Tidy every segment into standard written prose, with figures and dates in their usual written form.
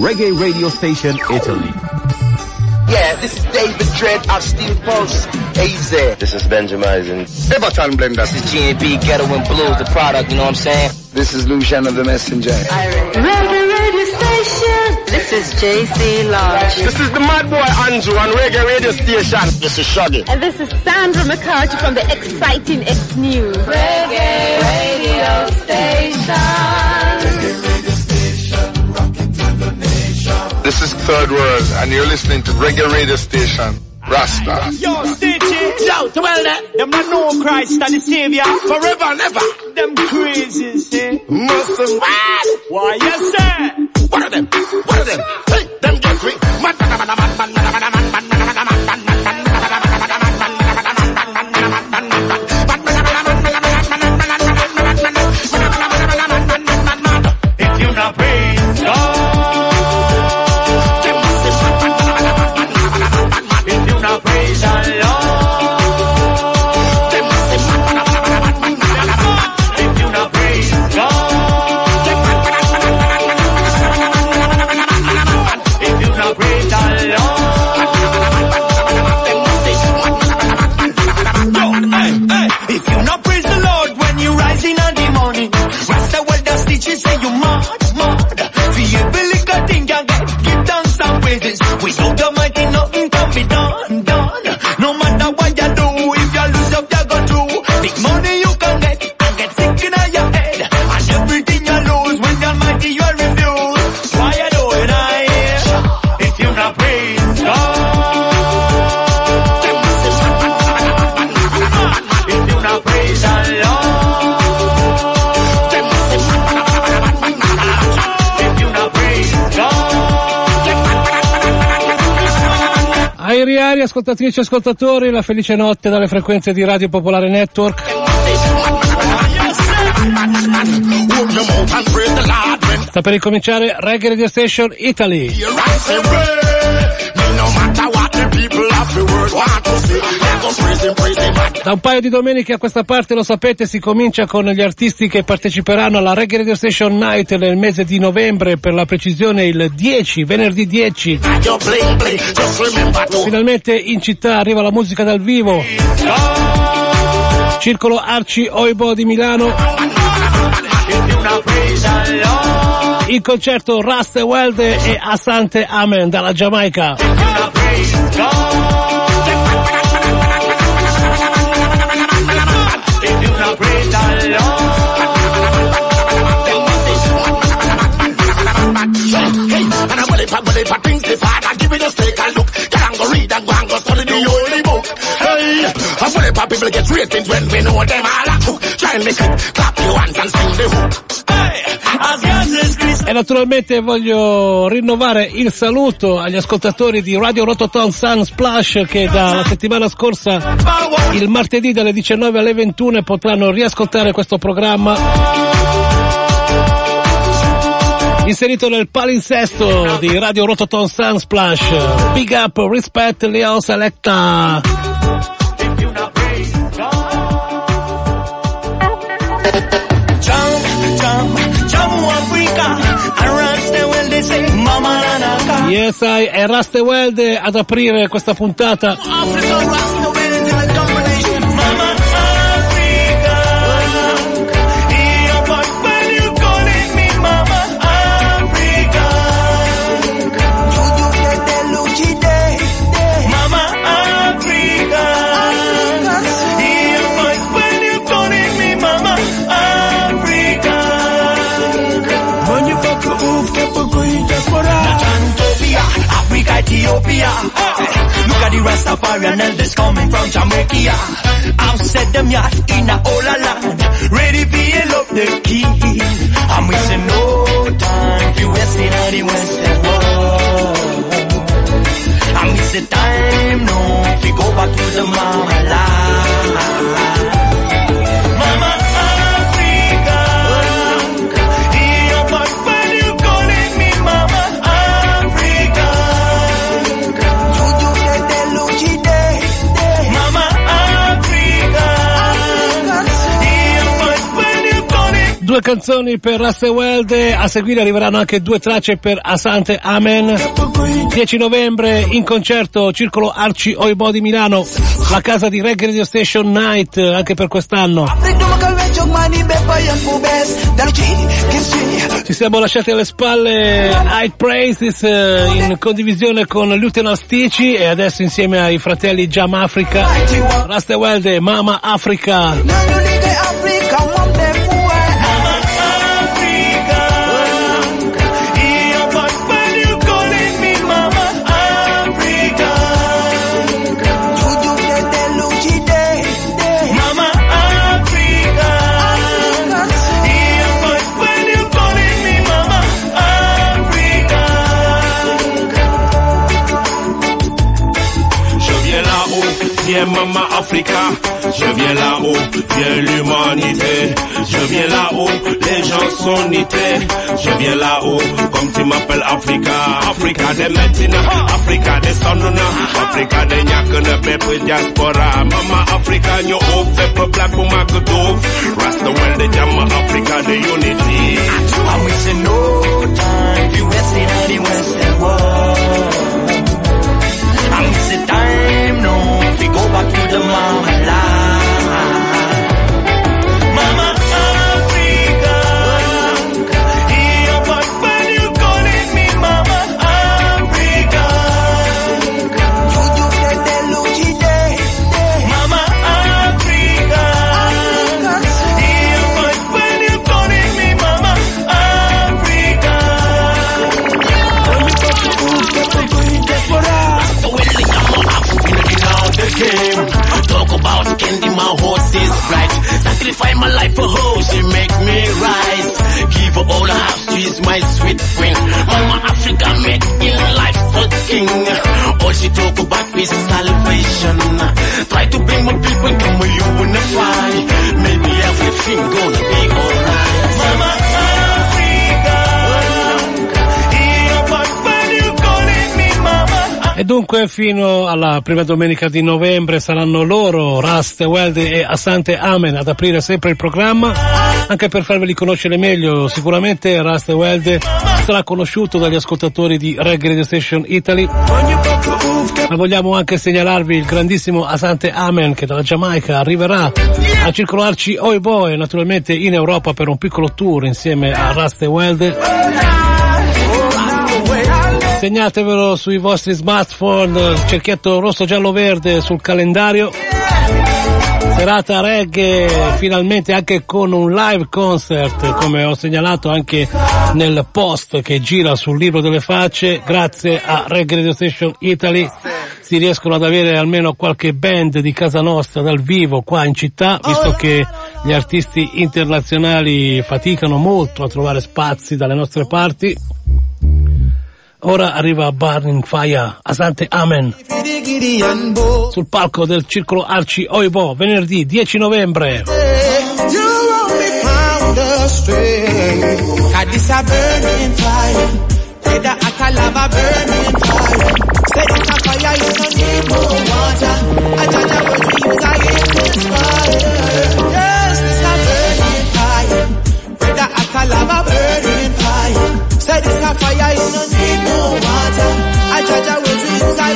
reggae radio station Italy. Yeah, this is David Dredd of Steel Pulse. AZ. This is Benjamin. Everton Blender. This is G&B Ghetto and Blues, the product, you know what I'm saying? This is Luciano the Messenger. Reggae radio station. This is JC Lodge. This is the Mad Boy Andrew on Reggae radio station. This is Shaggy. And this is Sandra McCarthy from the exciting X News. Reggae radio station. This is Third World, and you're listening to Reggae Radio Station, Rasta. Yo, Stitchy, shout to well that. Them not know Christ and the Savior. Forever and ever. Them crazy, see. Muslim. Why, yes, sir. What are them? What are them? Hey, them get me. If you're not praying, God. Praise the Lord. If you not praise God, if you not praise the Lord, if you not praise the Lord when you rise in the morning, Rasta well the stitches say you mad. For every little thing you get, give thanks and praises. Without the mighty nothing can be done. No matter what you do, if you lose up, you go through. Big money you can get, and get sick in your head. And everything you lose, when the mighty you refuse. Why you doing I? If you not praise God, if you not praise the Lord, if you not praise God. Airi, ascoltatrici e ascoltatori, la felice notte dalle frequenze di Radio Popolare Network. Sta per ricominciare Reggae Radio Station Italy. Da un paio di domeniche a questa parte, lo sapete, si comincia con gli artisti che parteciperanno alla Reggae Radio Station Night nel mese di novembre, per la precisione il 10, venerdì 10. Finalmente in città arriva la musica dal vivo. Circolo Arci Oibo di Milano. Il concerto Rasta Weld e Asante Amen dalla Giamaica. People get ratings when we know them all are cook. Try and make it, clap your hands and sing the hook. E naturalmente voglio rinnovare il saluto agli ascoltatori di Radio Rototom Sunsplash, che dalla settimana scorsa, il martedì dalle 19 alle 21, potranno riascoltare questo programma inserito nel palinsesto di Radio Rototom Sunsplash. Big up, respect, Leo Selecta. Yes, è Rasta Weld ad aprire questa puntata. Ethiopia. Look at the Rastafarian elders coming from Jamaica. I've set them yacht in a whole land, ready for you love the key. I'm wasting no time for wasting on the western world. I'm wasting time, no, if you go back to the mama land. Mama Africa, yeah, but when you calling me Mama Africa, 2 canzoni per Rastewelde, a seguire arriveranno anche 2 tracce per Asante Amen. 10 novembre in concerto Circolo Arci Oibò di Milano, la casa di Reggae Radio Station Night anche per quest'anno. Ci siamo lasciati alle spalle High Praises in condivisione con Lieutenant Stici e adesso insieme ai fratelli Jam Africa, Rastewelde, Mama Africa. Viens Mama Africa, je viens là-haut, viens l'humanité. Je viens là-haut, les gens sont nités. Je viens là-haut, comme tu m'appelles Africa. Africa de Metina, Africa de Sonona, Africa de Nyakana, Pepe Diaspora. Mama Africa, yo hope, Pepe Black Bumagadov. Rastawell de Jama Africa de Unity. I'm wasting no time, you wasting on the Western world. I'm wasting time, no. We go back to the mama land. Mama Africa, yeah, but when you calling me Mama Africa, you get the lucky day. Mama Africa, yeah, but when you calling me Mama Africa, the game. Talk about candy, my horse is bright. Sacrifice my life for her, she make me rise. Give her all I have, she's my sweet queen. Mama Africa make in life for king. All she talk about is salvation. Try to bring my people, come with you unify. Maybe everything gonna be alright. Mama Africa, yeah, but when you calling me Mama. E dunque fino alla prima domenica di novembre saranno loro, Rastewelde e Asante Amen, ad aprire sempre il programma, anche per farveli conoscere meglio. Sicuramente Rastewelde sarà conosciuto dagli ascoltatori di Reggae Radio Station Italy, ma vogliamo anche segnalarvi il grandissimo Asante Amen che dalla Giamaica arriverà a Circolo Arci Oibò e naturalmente in Europa per un piccolo tour insieme a Rastewelde. Segnatevelo sui vostri smartphone, cerchietto rosso giallo verde sul calendario. Serata reggae finalmente anche con un live concert, come ho segnalato anche nel post che gira sul libro delle facce. Grazie a Reggae Radio Station Italy si riescono ad avere almeno qualche band di casa nostra dal vivo qua in città, visto che gli artisti internazionali faticano molto a trovare spazi dalle nostre parti. Ora arriva Burning Fire, Asante Amen, sul palco del Circolo Arci Oibò, venerdì 10 novembre. Say this a fire, you don't need no water. I judge I will use I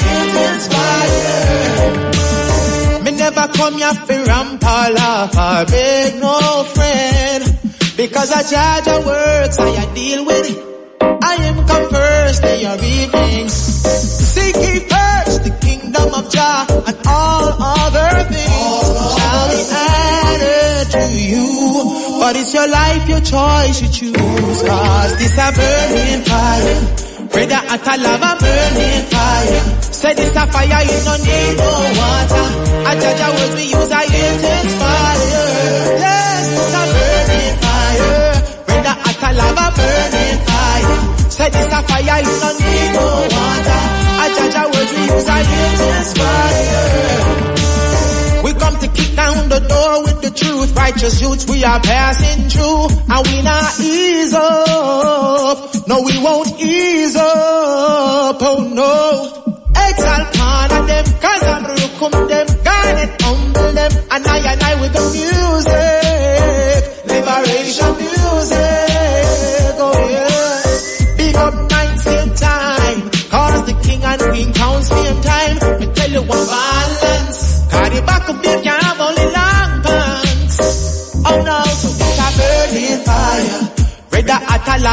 inspire. Me never come here for ramp or laugh or beg no friend. Because I judge a works I deal with it. I am come first in your evenings. Seek ye first the kingdom of Jah, and all other things shall be added to you. But it's your life, your choice you choose. Cause this a burning fire. Brother at a lava burning fire. Say this a fire, you don't need no water. I judge our words we use, I inspire. Yes, it's a burning fire. Brother at a lava burning fire. Say this a fire, you don't need no water. I judge our words we use, I inspire. We come to kick down the door with the truth. Righteous youths we are passing through. And we not ease up. No, we won't ease up. Oh no. Exalt God of them. Cause I'm rukum them. God and humble them. And I with the music. Liberation music.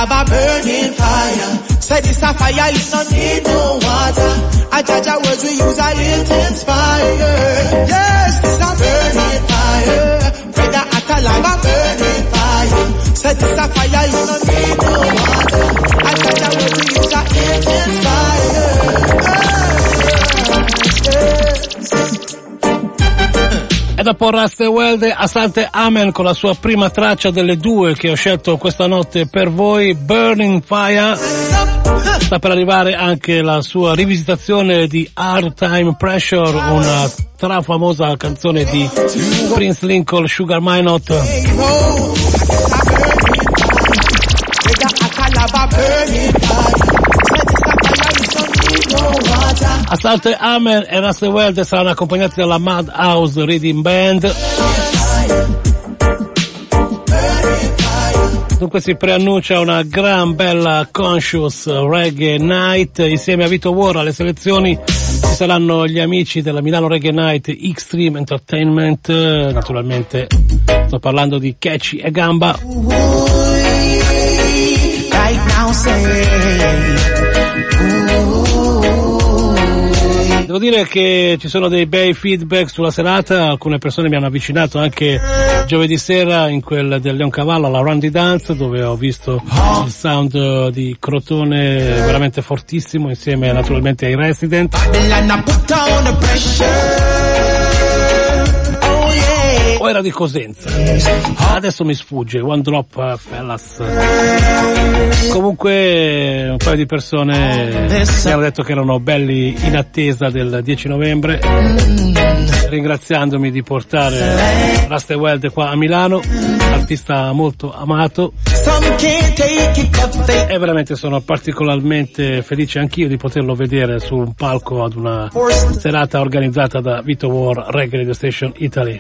lava burning fire. Say this a fire, it no need no water. I judge our words we use a little inspire. Yes, this a burning fire. Brother at a lava burning fire. Say this a fire, it no need no water. I judge our words we use a little inspire. E dopo Rastewelde, Asante Amen con la sua prima traccia delle due che ho scelto questa notte per voi, Burning Fire. Sta per arrivare anche la sua rivisitazione di Hard Time Pressure, una strafamosa canzone di Prince Lincoln, Sugar Minot. Asante Amen e Rastewelde saranno accompagnati dalla Madhouse Reading Band. Dunque si preannuncia una gran bella Conscious Reggae Night insieme a Vito War. Alle selezioni ci saranno gli amici della Milano Reggae Night Extreme Entertainment, naturalmente sto parlando di Catchy e Gamba. Devo dire che ci sono dei bei feedback sulla serata, alcune persone mi hanno avvicinato anche giovedì sera in quel del Leoncavallo alla Randy Dance, dove ho visto il sound di Crotone veramente fortissimo insieme naturalmente ai Resident. O era di Cosenza? Adesso mi sfugge, One Drop Fellas. Comunque un paio di persone mi hanno detto che erano belli in attesa del 10 novembre, ringraziandomi di portare Rastewelde qua a Milano, artista molto amato, e veramente sono particolarmente felice anch'io di poterlo vedere su un palco ad una serata organizzata da Vito War Reggae Radio Station Italy.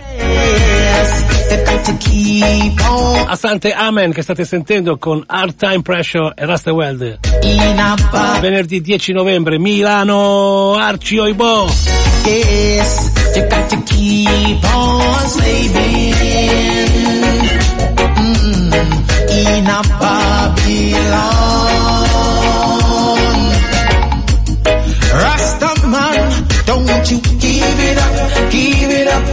Asante Amen che state sentendo con Hard Time Pressure e Rastewelde. Venerdì 10 novembre Milano, Arci Oibo. Yes, you got to keep on slaving in a Babylon. Rastaman, don't you give it up, give it up.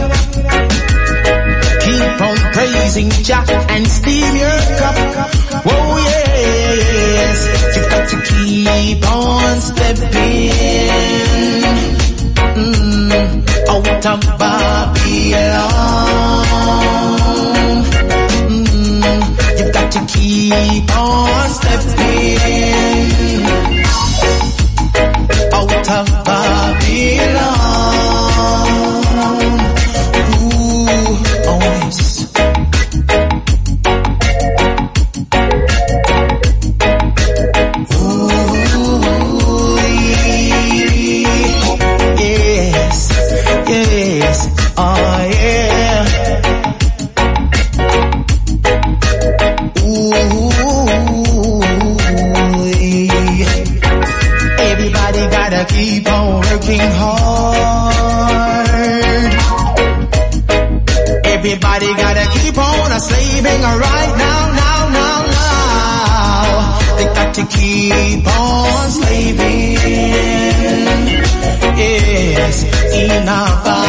Keep on praising Jah and steam your cup. Oh yes, you got to keep on stepping out of Babylon. You've got to keep on stepping out of Babylon. Keep on working hard. Everybody gotta keep on slaving right now, now, now, now. They got to keep on slaving. Yes, in a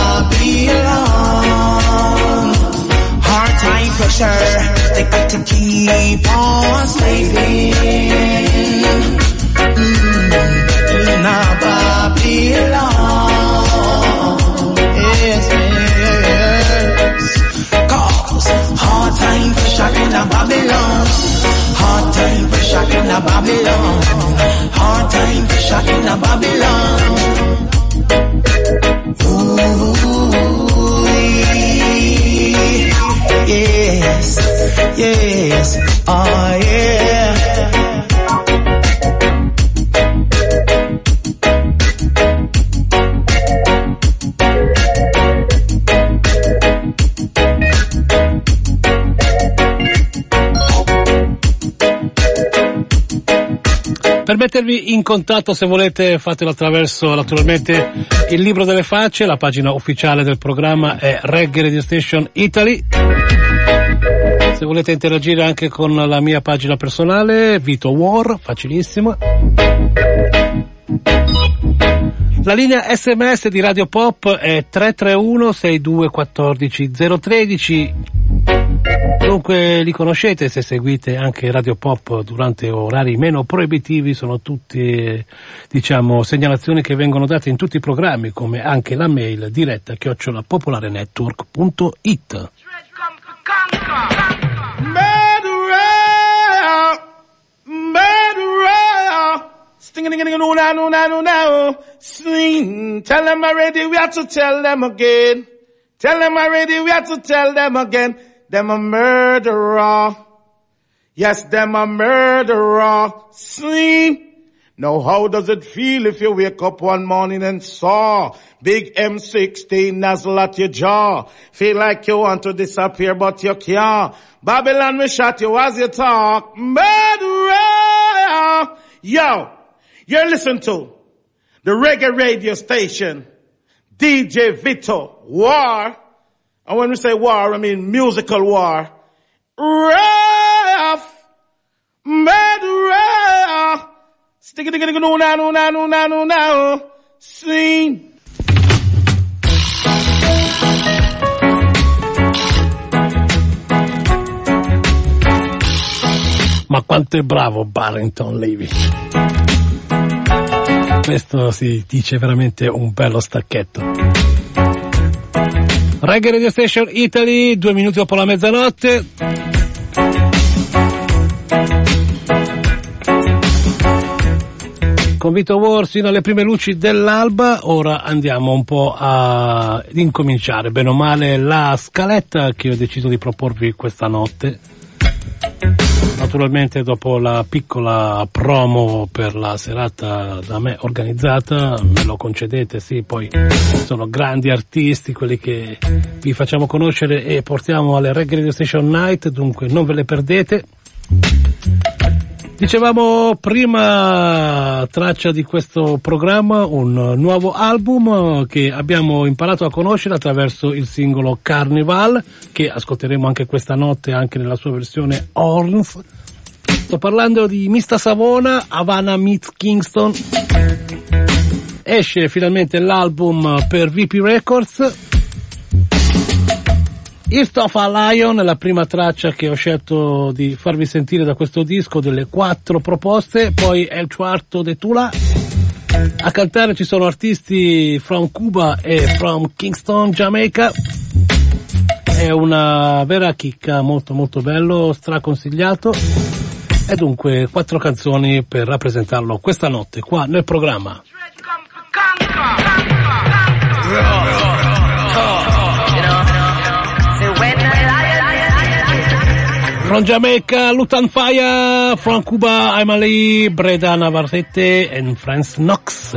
Babylon. Hard time pressure. They got to keep on slaving. In a Babylon, yes, yes. Cause hard time pressure in a Babylon. Hard time pressure in a Babylon. Hard time pressure in a Babylon. Ooh, yes, yes, oh yeah. Per mettervi in contatto, se volete, fatelo attraverso naturalmente il libro delle facce. La pagina ufficiale del programma è Reggae Radio Station Italy. Se volete interagire anche con la mia pagina personale, Vito War, facilissimo. La linea SMS di Radio Pop è 331 6214 013. Dunque li conoscete se seguite anche Radio Pop durante orari meno proibitivi, sono tutti segnalazioni che vengono date in tutti i programmi, come anche la mail diretta @popolarenetwork.it. Tell them already, we have to tell them again. Tell them already, we have to tell them again. Them a murderer. Yes, them a murderer. Sing. Now how does it feel if you wake up one morning and saw big M16 nozzle at your jaw? Feel like you want to disappear but you can't. Babylon will shot you as you talk. Murderer. Yo, you're listening to the reggae radio station, DJ Vito War. And when we say war, I mean musical war. Rough, murderer. Stick it, no, now. Sing. Ma quanto è bravo Barrington Levy. Questo si dice veramente un bello stacchetto. Reggae Radio Station Italy, 2 minuti dopo la mezzanotte. Con Vito War sino alle prime luci dell'alba. Ora andiamo un po' a incominciare bene o male la scaletta che ho deciso di proporvi questa notte. Naturalmente dopo la piccola promo per la serata da me organizzata, me lo concedete, sì, poi sono grandi artisti quelli che vi facciamo conoscere e portiamo alle Reggae Radio Station Night, dunque non ve le perdete. Dicevamo prima traccia di questo programma, un nuovo album che abbiamo imparato a conoscere attraverso il singolo Carnival, che ascolteremo anche questa notte anche nella sua versione Horns. Sto parlando di Mista Savona, Havana meets Kingston. Esce finalmente l'album per VP Records. East of a Lion è la prima traccia che ho scelto di farvi sentire da questo disco, delle 4 proposte. Poi El Cuarto de Tula. A cantare ci sono artisti from Cuba e from Kingston, Jamaica. È una vera chicca, molto molto bello, straconsigliato. E dunque 4 canzoni per rappresentarlo questa notte qua nel programma. From Jamaica, Lutan Fire, from Cuba, I'm Ali, Breda Navarrete and Franz Knox.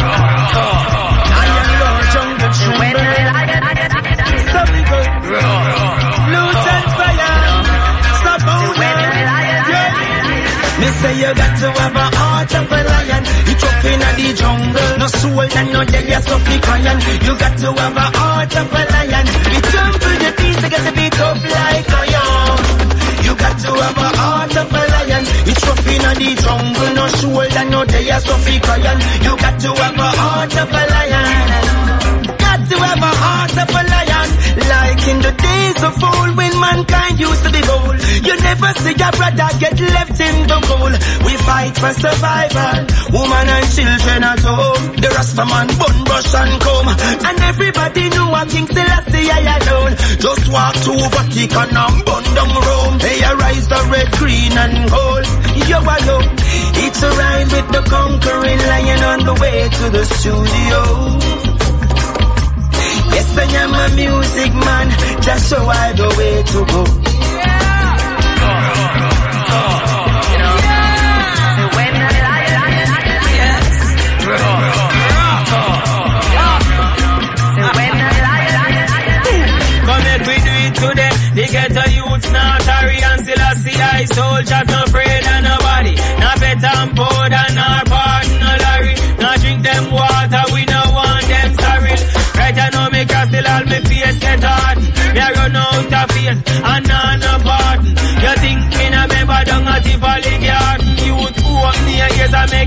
Me say you got to have a heart of a lion. You chop in the jungle, no soul and no dead, you're so crying. You got to have a heart of a lion. You jump to the beat to get the beat up like a lion. You got to have a heart of a lion. You chop in the jungle, no soul and no dead, you're so crying. You got to have a heart of a lion. Got to have a heart of a lion. Like in the days of old when mankind used to be bold. You never see your brother get left in the cold. We fight for survival, woman and children at home. The Rastaman bun brush and comb, and everybody knew a King Selassie I alone. Just walk to Vatican and bun down Rome. They arise the red, green and gold. Yo, it's a ride with the conquering lion on the way to the studio. Yes, I am a music man, just show I the way to go. Come here, we do it today. They get the youths now, Tari and Selassie, I soldiers, no afraid of nobody. Now better and powder, no pardon, no lorry. Now drink them water, we no want them sorry. Right I know me cross till all me face get hard. Me I run out of face and no pardon.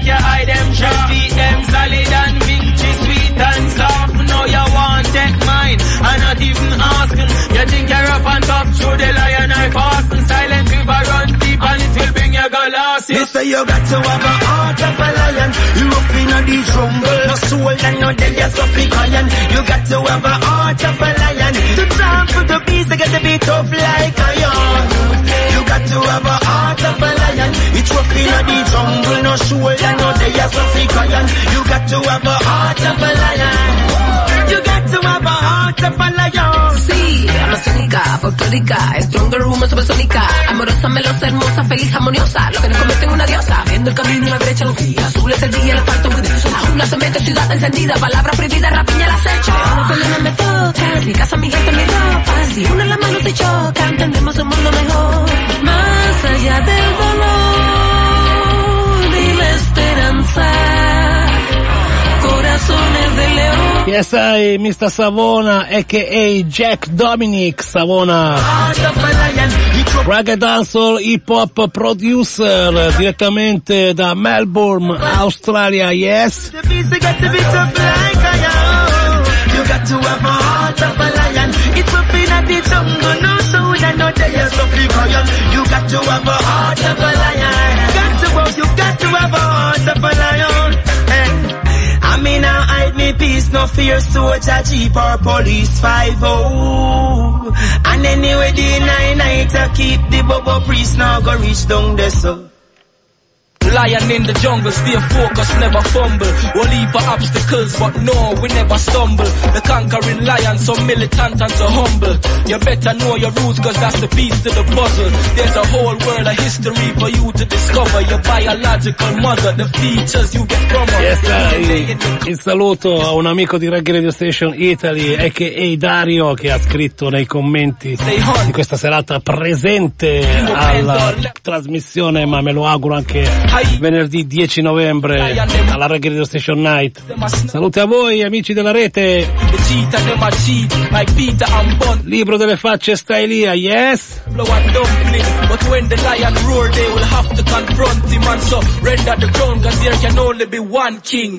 make your eye them sharp. Feet them solid and minty, sweet and soft. Now you want take mine, I'm not even asking. You think you're up and top, through the lion I pass. And silent river run deep and it will bring your galaxy. They say you got to have a heart of a lion. You up in the jungle, no soul and no dead, you're so big iron. You got to have a heart of a lion. To trample the beast, they got to be tough like iron. You got to have a heart of a lion. It's rough in the jungle, no soul and no dead, you're so big iron. You got to have a heart of a lion. You got to have a heart of a lion. Sí, amazónica, folclórica, stronger woman supersónica, amorosa, melosa, hermosa, feliz, armoniosa, lo que nos convierte en una diosa, viendo el camino, la brecha, los días, azul es el día, el asfalto muy denso, la jungla se mete, ciudad encendida, palabras prohibidas, rapiña la acecha, una pelea me toca, mi casa, mi gente, mi ropa, si una las manos se chocan, tendremos un mundo mejor, más allá del dolor y la esperanza, corazones de león. Yes, I, Mr. Savona, a.k.a. Jack Dominic Savona, reggae dancehall hip hop producer, direttamente da Melbourne, Australia, yes. You got to have a heart of a lion. It's up in the jungle, no soul and no day, you're so big iron. You got to have a heart of a lion. You got to have a heart of a lion. Hey. I mean, I hide me peace, no fear, soldier, jeep or police 5-0. And anyway, the night to keep the bubble priest, now go reach down there, so. Lion in the jungle, stay focused, never fumble. We'll leave for obstacles, but no, we never stumble. The conquering lion, so militant and so humble. You better know your roots, cause that's the piece to the puzzle. There's a whole world of history for you to discover. Your biological mother, the features you get from her. Yes, il saluto a un amico di Reggae Radio Station Italy, a.k.a. Dario, che ha scritto nei commenti di questa serata presente alla trasmissione, ma me lo auguro anche venerdì 10 novembre alla Reggae Radio Station Night. Salute a voi amici della rete. Libro delle facce sta Elia, yes. But when the lion roar they will have to confront him and so render the ground cause there can only be one king.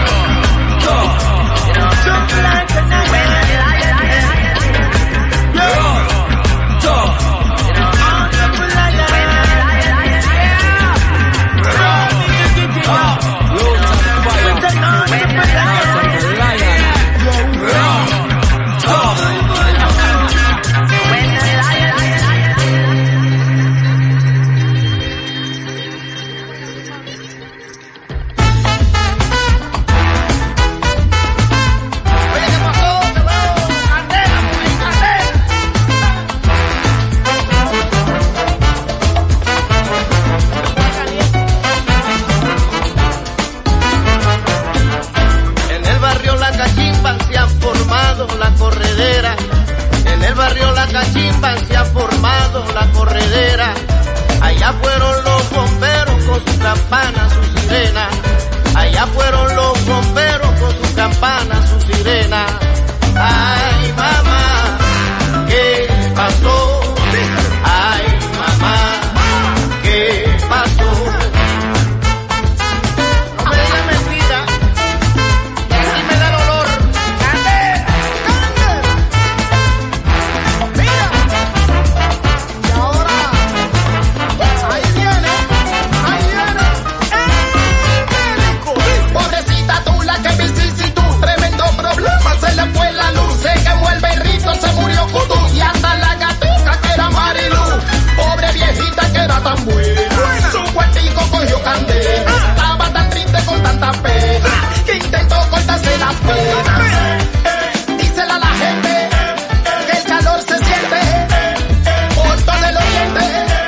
La corredera, en el barrio La Cachimba se ha formado la corredera. Allá fueron los bomberos con sus campanas, su sirena. Allá fueron los bomberos con sus campanas, su sirena. Ay mamá, ¿qué pasó? Ay mamá, ¿qué pasó? No me digas mentira, así me da dolor. Tan buena, su cuerpico cogió candela, estaba tan triste con tanta pena, que intentó cortarse las penas. Dísela a la gente, que el calor se siente, por todo el oriente,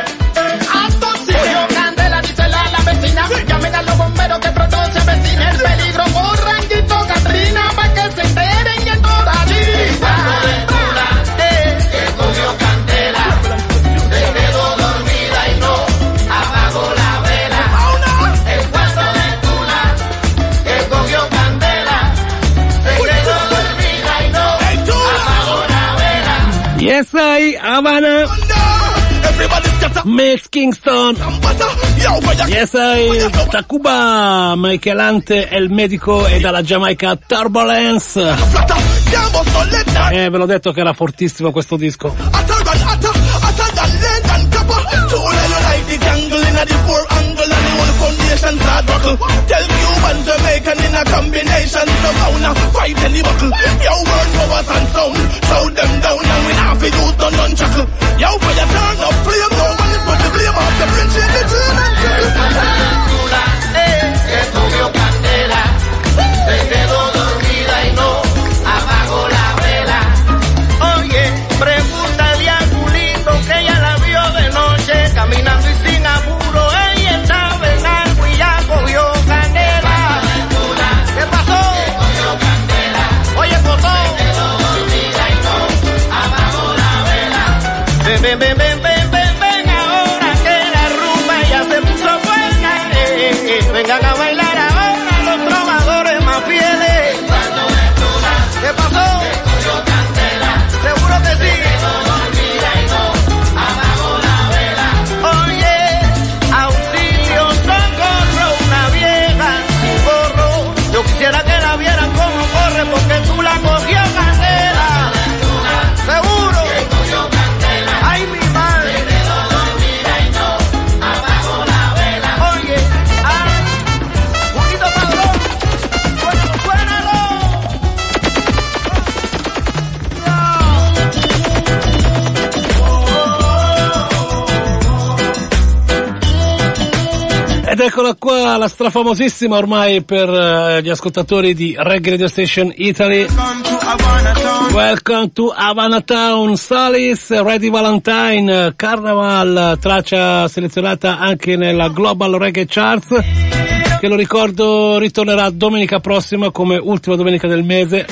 cogió candela, dísela a la vecina, llamen a los bomberos que pronto se avecina el peligro, corran Quito Catrina, pa' que se enteren en toda la vida. Que cogió candela, se quedó dormida y no apagó la vela. El cuarto de Tula que cogió candela se quedó dormida y no apagó la vela. Yes, I, Havana. Max Kingston. Yes, Takuba, Michael Hunt è il medico e dalla Giamaica Turbulence. Ve l'ho detto che era fortissimo questo disco. Tell Cuban, Jamaican in a combination. So now fight any buckle. Yo, word powers and sound. Throw them down and we have to use the nunchuckle. Yo, for your turn up flame, no one is but the blame of the prince in the turn and que comió candela, se quedó dormida y no apagó la vela. Oye, pregúntale a Julito que ella la vio de noche caminando y sin apuro. Ella estaba en algo y ya cogió candela. ¿Qué pasó? Que cogió candela. Oye, Cotó. Se quedó dormida y no apagó la vela. Ven, ven, ven, ven, ven, ven, ahora que la rumba ya se puso buena. Vengan a bailar ahora los trovadores más fieles. ¿Qué pasó? Seguro que sí. Oye, auxilio, socorro, una vieja sin gorro. Yo quisiera que la vieran como corre porque tú la cogió candela. Seguro. Ay, mi madre. Oye, ay, Julito Padrón, suénalo. Ed eccola qua, la strafamosissima ormai per gli ascoltatori di Reggae Radio Station Italy. Welcome to Havana Town, Salis, Ready Valentine, Carnival, traccia selezionata anche nella Global Reggae Charts, che lo ricordo ritornerà domenica prossima come ultima domenica del mese.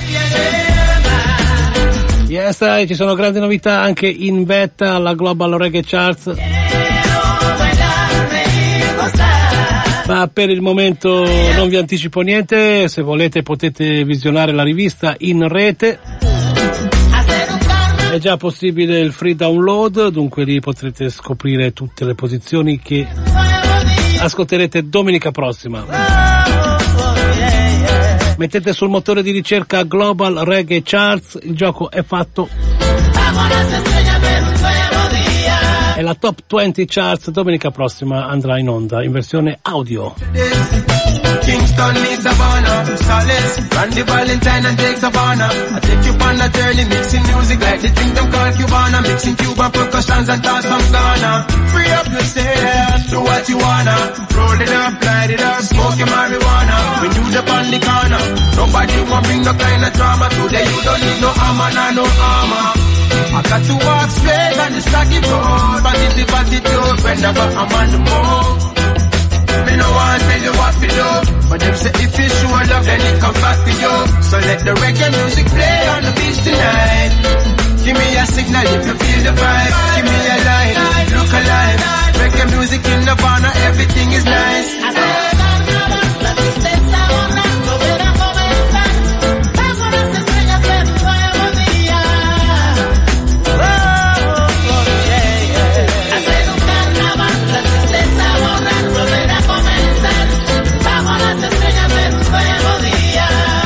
Yes, ci sono grandi novità anche in vetta alla Global Reggae Charts. Ma per il momento non vi anticipo niente, se volete potete visionare la rivista in rete. È già possibile il free download, dunque lì potrete scoprire tutte le posizioni che ascolterete domenica prossima. Mettete sul motore di ricerca Global Reggae Charts, il gioco è fatto. E la Top 20 Charts domenica prossima andrà in onda in versione audio. Kingston needs Havana, Salis, Randy Valentine and Jake Savannah. I take you on a journey, mixing music like the thing them call Cubana, mixing Cuban percussions and thoughts from Ghana. Free up yourself, do what you wanna. Roll it up, light it up, smoke your marijuana. When you the on the corner, nobody won't bring no kind of drama. Today you don't need no armor, no armor. I got to walk straight on the saggy road, positive attitude whenever I'm on the move. Me no want tell you what to do, but them say if you show love then it come back to you. So let the reggae music play on the beach tonight. Give me a signal if you feel the vibe. Give me a line, look alive. Reggae music in Havana, everything is nice. La tristeza borrando, verá comenzar. Bajo las estrellas de un nuevo día. Hacer un carnaval, la tristeza borrando, verá comenzar. Bajo las estrellas de un nuevo día.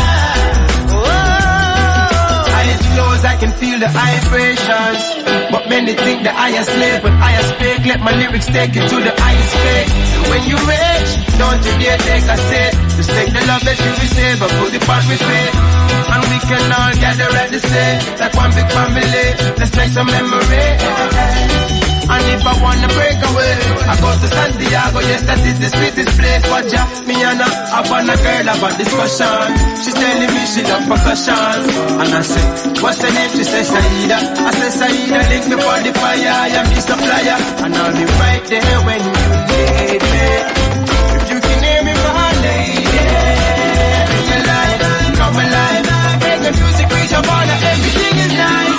Eyes closed, I can feel the vibrations. But many think that I am slave, but I am speak. Let my lyrics take you to the highest place. And when you reach, don't you dare take a seat. Just take the love that you receive and put it back with faith. And we can all gather at the same, like one big family. Let's make some memory. And if I wanna break away, I go to Santiago, yes, that is the sweetest place. Watch ya, me and I want a girl about discussion. She's telling me she love percussion. And I say, what's her name? She says Saida. I say Saida, link me for the fire, I am the supplier. And I'll be right there when you need me. If you can hear me, my lady, come alive, come alive. Reggae music, reach your border, everything is nice.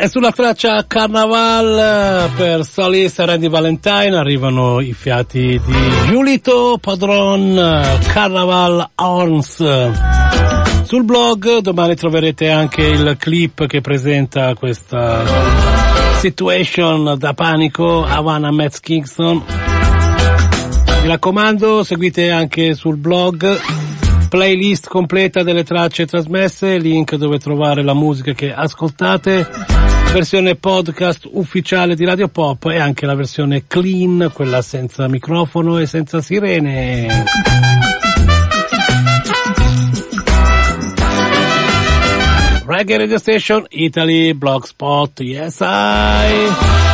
E sulla traccia Carnaval per Solis e Randy Valentine arrivano i fiati di Giulito Padron, Carnaval Horns. Sul blog domani troverete anche il clip che presenta questa situation da panico, Havana Mets Kingston. Mi raccomando, seguite anche sul blog playlist completa delle tracce trasmesse, link dove trovare la musica che ascoltate, versione podcast ufficiale di Radio Pop e anche la versione clean, quella senza microfono e senza sirene. Reggae Radio Station Italy, Blogspot, yes I.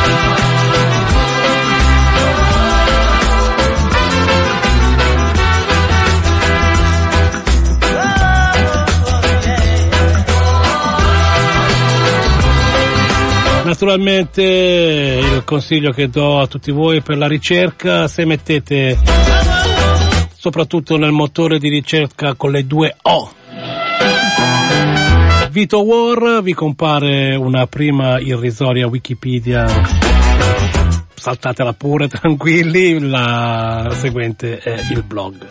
Naturalmente il consiglio che do a tutti voi per la ricerca, se mettete soprattutto nel motore di ricerca con le 2 O Vito War, vi compare una prima irrisoria Wikipedia, saltatela pure tranquilli, la seguente è il blog.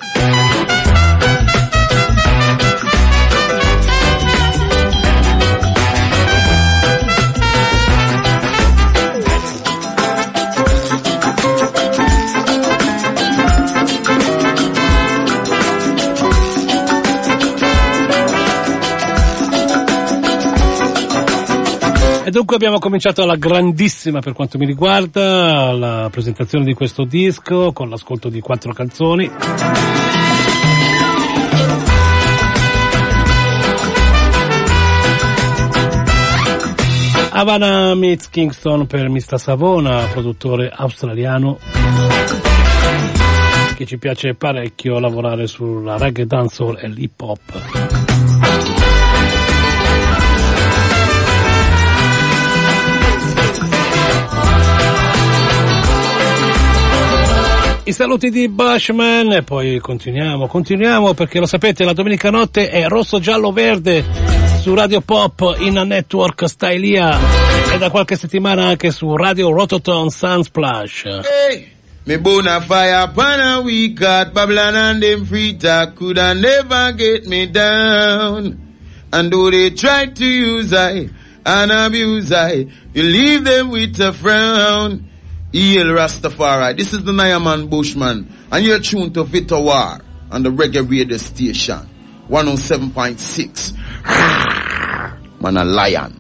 E dunque abbiamo cominciato alla grandissima, per quanto mi riguarda, la presentazione di questo disco con l'ascolto di 4 canzoni. Havana meets Kingston per Mr. Savona, produttore australiano che ci piace parecchio lavorare sulla reggae dancehall e l'hip hop. I saluti di Bushman e poi continuiamo perché lo sapete, la domenica notte è rosso giallo verde su Radio Pop in network Stylia e da qualche settimana anche su Radio Rototom Sunsplash. Hey, me bona fire pana we got Babylon and them free talk coulda never get me down. And though they tried to use I and abuse I, you leave them with a frown. E.L. Rastafari, this is the Nyaman Bushman, and you're tuned to Vito War on the Reggae Radio Station, 107.6. Man a lion.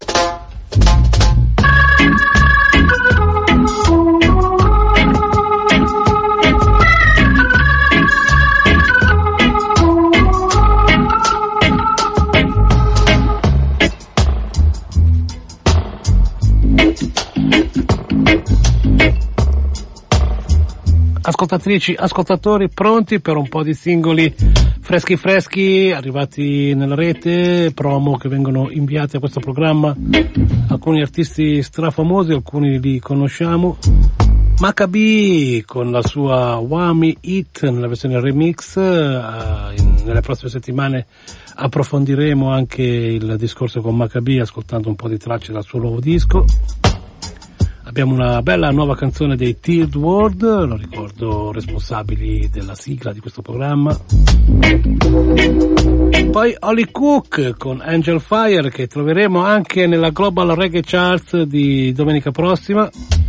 Ascoltatrici, ascoltatori, pronti per un po' di singoli freschi arrivati nella rete, promo che vengono inviati a questo programma, alcuni artisti strafamosi, alcuni li conosciamo. Maccabi con la sua Whammy Hit nella versione remix, nelle prossime settimane approfondiremo anche il discorso con Maccabi ascoltando un po' di tracce dal suo nuovo disco. Abbiamo una bella nuova canzone dei Third World, lo ricordo, responsabili della sigla di questo programma. Poi Holly Cook con Angel Fire, che troveremo anche nella Global Reggae Charts di domenica prossima.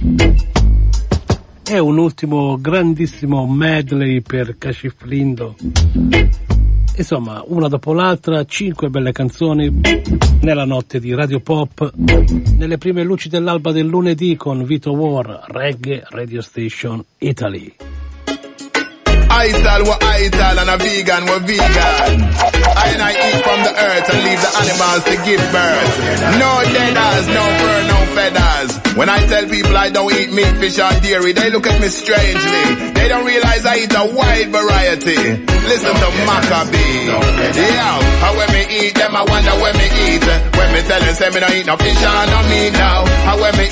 E un ultimo grandissimo medley per Kashif Lindo. Insomma, una dopo l'altra, 5 belle canzoni nella notte di Radio Pop, nelle prime luci dell'alba del lunedì con Vito War, Reggae Radio Station Italy. Ital, we're ital, and a vegan, we're vegan. I and I eat from the earth and leave the animals to give birth. No deaders, no fur, no feathers. When I tell people I don't eat meat, fish or dairy, they look at me strangely. They don't realize I eat a wide variety. Listen to Maccabi. Yeah, how when me eat them, I wonder when me eat. When me tell them, say me no eat no fish or no meat now. How when me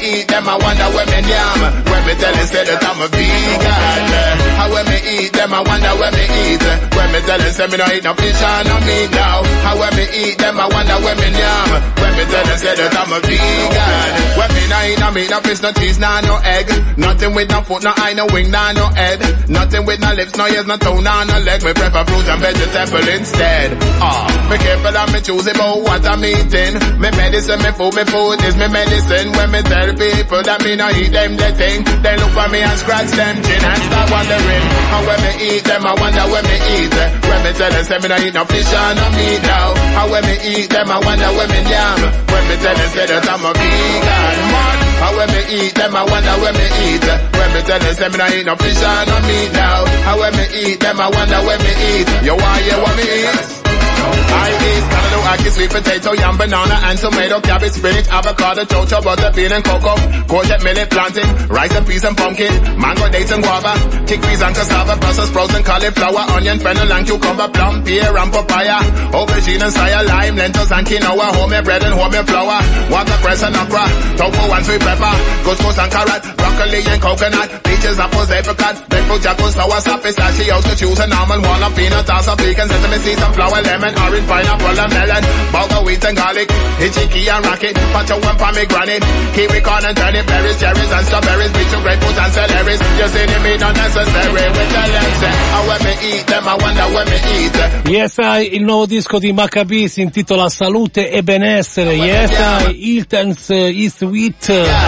eat them, I wonder where me yam. When me tell say that I'm a vegan. How when me eat them, I wonder where me eat. When me tell say me no eat no fish and no meat now. How when me eat them, I wonder where me yam. When me tell say that I'm a vegan. When me no eat no meat, no fish, no cheese, no egg. Nothing with no foot, no eye, no wing, no head. Nothing with no lips, no ears, no toe, no leg. Me prefer fruit and vegetable instead. Be careful and me choose about what I'm eating. Me medicine, me food is me medicine. When me tell people that me no eat them the thing, they look for me and scratch them chin and start wondering how when me eat them, I wonder when me eat. When me tell them say me no eat no fish and no meat now. How when me eat them, I wonder when me yam. When me tell them say that I'm a vegan man. How when me eat them, I wonder when me eat. When me tell them say me no eat no fish and no meat now. How when me eat them, I wonder when me eat. You want me eat? I eat cantaloupe, ackee, sweet potato, yam, banana, and tomato, cabbage, spinach, avocado, chocho, butter, bean, and cocoa, courgette, millet, plantain, rice and peas and pumpkin, mango, dates and guava, chickpeas and cassava, Brussels sprouts and cauliflower, onion, fennel and cucumber, plum, pear and papaya, aubergine and saya, lime, lentils and quinoa, homemade bread and homemade flour, watercress and okra, tofu and sweet pepper, couscous and carrot, broccoli and coconut, peaches, apples, apricot, grapefruit, jackfruit, sour, sap, pistachios, choose and almond, walnut, peanut, salsa, pecan, sesame seeds and flour, lemon, orange, pineapple and melon, bulgur wheat and garlic, hitchiki and rocket, pacho and pomegranate, kiwi, corn and turnip, berries, cherries and strawberries, beetroot, grapefruit and celeries. You see the meat not necessary with the legs. And when me eat them, I wonder when me eat. Yes, il nuovo disco di Maccabi si intitola Salute e Benessere. Yes, Hilton's East Wheat.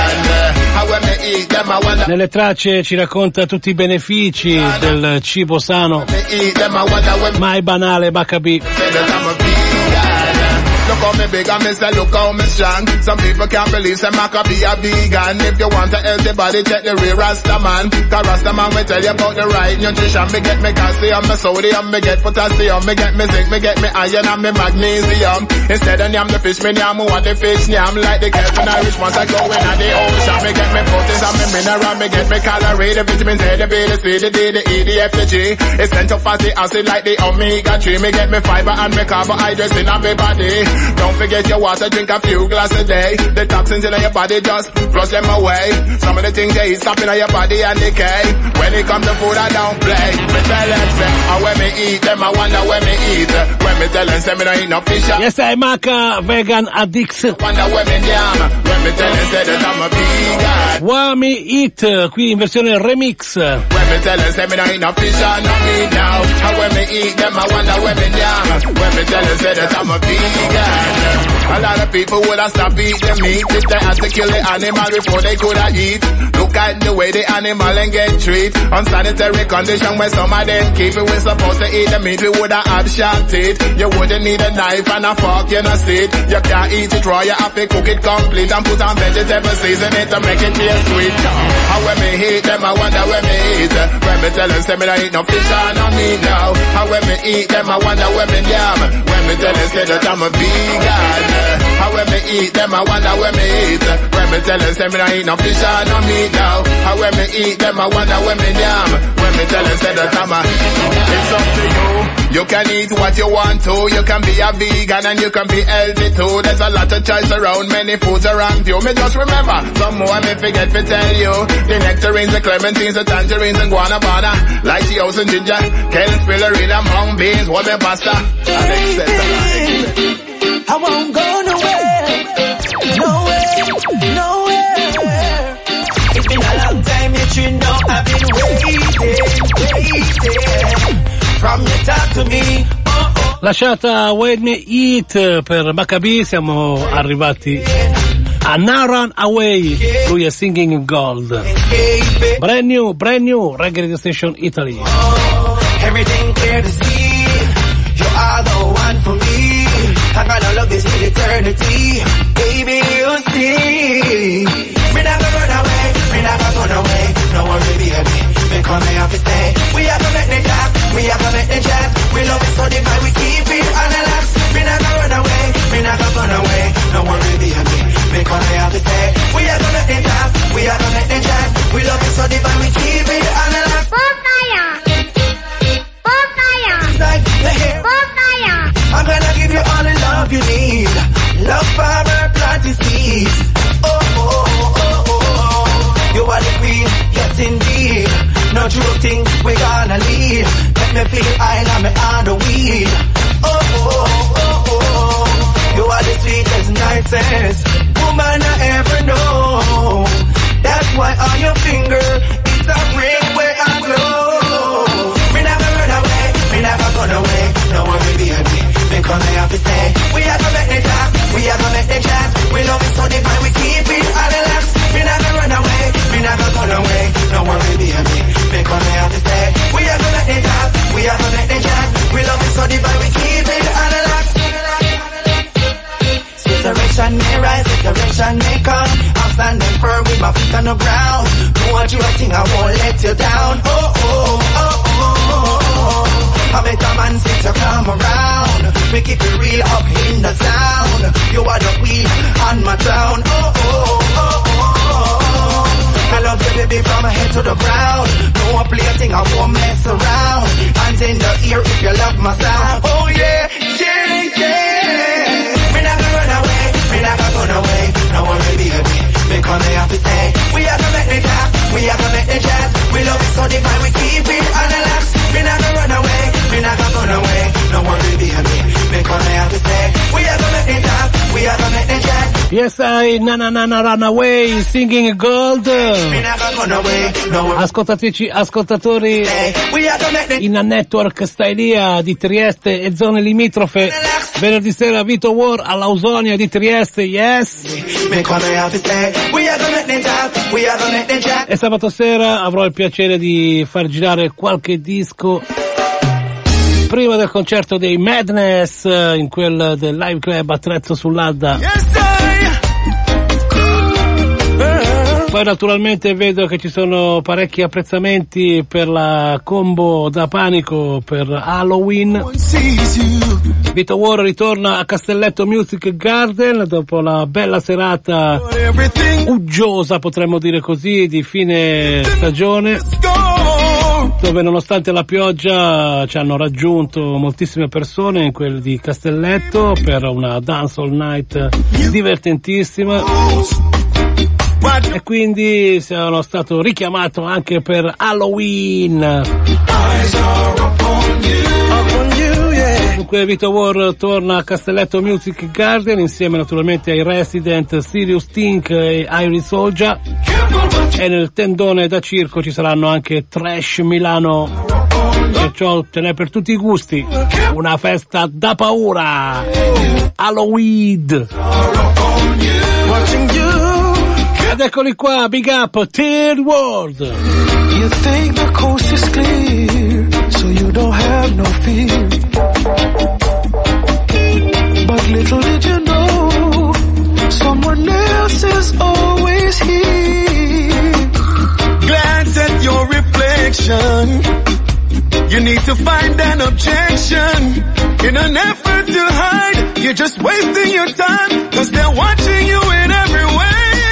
Nelle tracce ci racconta tutti i benefici del cibo sano, ma è banale Maccabi. Look how me big and me say look how me strong. Some people can't believe say Macca be a vegan. If you want a healthy body, check the real Rasta man. Cause Rasta man will tell you about the right nutrition. Me get me calcium, me sodium, me get potassium, me get me zinc, me get me iron and me magnesium. Instead of yam the fish, me yam what the fish yam. Like the Kelvin Irish ones that go in the ocean. Me get me proteins and me mineral, me get me calorie, the vitamins A, the B, the C, the D, the E, the F, the G. Essential fatty acid like the omega-3. Me get me fiber and me carbohydrates in my body. Don't forget your water, drink a few glasses a day. The toxins in your body, just flush them away. Some of the things they eat stopping in your body and decay. When it comes to food, I don't play. Me tell them, say, when me eat them, I wonder when me eat. When me tell them, say, me don't eat no fish. Yes, I'm Macca, vegan addicts. Wonder when me yam. When me tell them, say that I'm a vegan. Wami Eat, qui in versione remix. When me tell them, say, me don't eat no fish or no meat now. And when me eat them, I wonder when me yam. When me tell them, say that I'm a vegan. A lot of people would have stopped eating meat if they had to kill the animal before they could have eat. Look at the way the animal and get treated. Unsanitary condition where some of them keep it. We're supposed to eat the meat, we would have sharp teeth. You wouldn't need a knife and a fork, you know, see it. You can't eat it raw, you have to cook it complete and put on vegetable seasoning to make it taste sweet. How when me eat them, I wonder when me eat. When me tell them, say me don't eat no fish or no meat now. How when me eat them, I wonder when me yam. When me tell them, say that I'm a vegan. How when me eat them, I wonder when me eat. When me tell them, say me don't eat no fish or no meat now. How when me eat them, I wonder when me yam. When me tell them, say that I'm a. It's up to you. You can eat what you want to. You can be a vegan and you can be healthy too. There's a lot of choice around, many foods around you. Me just remember, some more me forget to tell you. The nectarines, the clementines, the tangerines and guanabana. Lycheos and ginger, kale, spirulina, mung beans, water pasta. I won't go nowhere, nowhere. It's been a long time, yet you know I've been waiting. From you talk to me. Lasciata When Me Eat per Maccabi, siamo arrivati a Now Run Away, lui è Singing in Gold. Brand new, Reggae Radio Station Italy. Everything clear to see, you are the one for me. I'm gonna love this in eternity, baby, you see. Me not gonna run away, me not gonna run away. No one really hear me, me come here to stay. We are gonna make the jam, we are gonna make the jam. We love it so divine, we keep it on the laps. Me not gonna run away, me not gonna run away. No one really hear me, me come here to stay. We are gonna make the jam, we are gonna make the jam. We love it so divine, we keep it on the laps. I'm gonna give you all the love you need. Love farmer, plant the seeds. Oh, oh, oh, oh, think we gonna lead? Let me feel high on me on the weed. Oh, oh, oh, oh. You are the sweetest, nicest woman I ever know. That's why on your finger it's a ring where I glow. We never run away, we never gone away. No worry, baby, because I have to say we are gonna make the chat, we are gonna make the chat. We love it so divine, we keep it all relaxed. We never run away, we never gone away. No worry, baby, because I have to say we are gonna make the chat, we are gonna make the chat. We love it so divine, we keep it all relaxed. Situation may rise, situation may come. I'm standing firm with my feet on the ground. Know what you think, I won't let you down. Oh, oh, oh, oh, oh. I make a man sit to come around. We keep it real up in the sound. You are the queen on my town. Oh, oh, oh, oh. I love you, baby, from my head to the ground. No one play a thing, I won't mess around. Hands in the ear if you love my sound. Oh, yeah, yeah, yeah. We never run away, we never gone away. No one will be happy, because they have to say we are gonna make the chat, we are gonna make the chat. We love it so divine, we keep it on the laps. We never run away, we never gone away. No one will be happy, because they have to say we are gonna make the chat, we are gonna make the chat. Yes, I run away, singing gold. Ascoltatrici, ascoltatori in network Stylia di Trieste e zone limitrofe. Venerdì sera Vito War all'Ausonia di Trieste, yes. E sabato sera avrò il piacere di far girare qualche disco prima del concerto dei Madness in quel del Live Club a Trezzo sull'Adda. Poi naturalmente vedo che ci sono parecchi apprezzamenti per la combo da panico per Halloween. Vito War ritorna a Castelletto Music Garden dopo la bella serata uggiosa, potremmo dire così, di fine stagione, dove nonostante la pioggia ci hanno raggiunto moltissime persone in quel di Castelletto per una dancehall night divertentissima. E quindi sono stato richiamato anche per Halloween. Dunque Vito War torna a Castelletto Music Garden insieme naturalmente ai Resident, Sirius Tink e Iris Soldier, e nel tendone da circo ci saranno anche Trash Milano, perciò ce n'è per tutti i gusti, una festa da paura. Halloween. Ed eccoli qua, big up, Third World. You think the coast is clear, so you don't have no fear. But little did you know, someone else is always here. Glance at your reflection. You need to find an objection. In an effort to hide, you're just wasting your time, 'cause they're watching you in every way.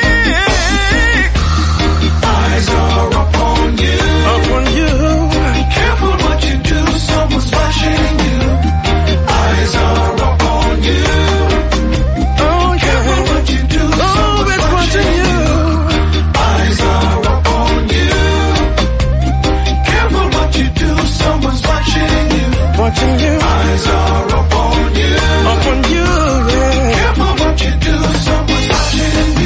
Eyes are upon you. Upon you. Be careful what you do, someone's watching you. Eyes are upon you. Oh, careful what you do, someone's watching you. Eyes are upon you. Careful what you do, someone's watching you. Watching you. Eyes are upon you. Upon you, yeah. Careful what you do, someone's watching you.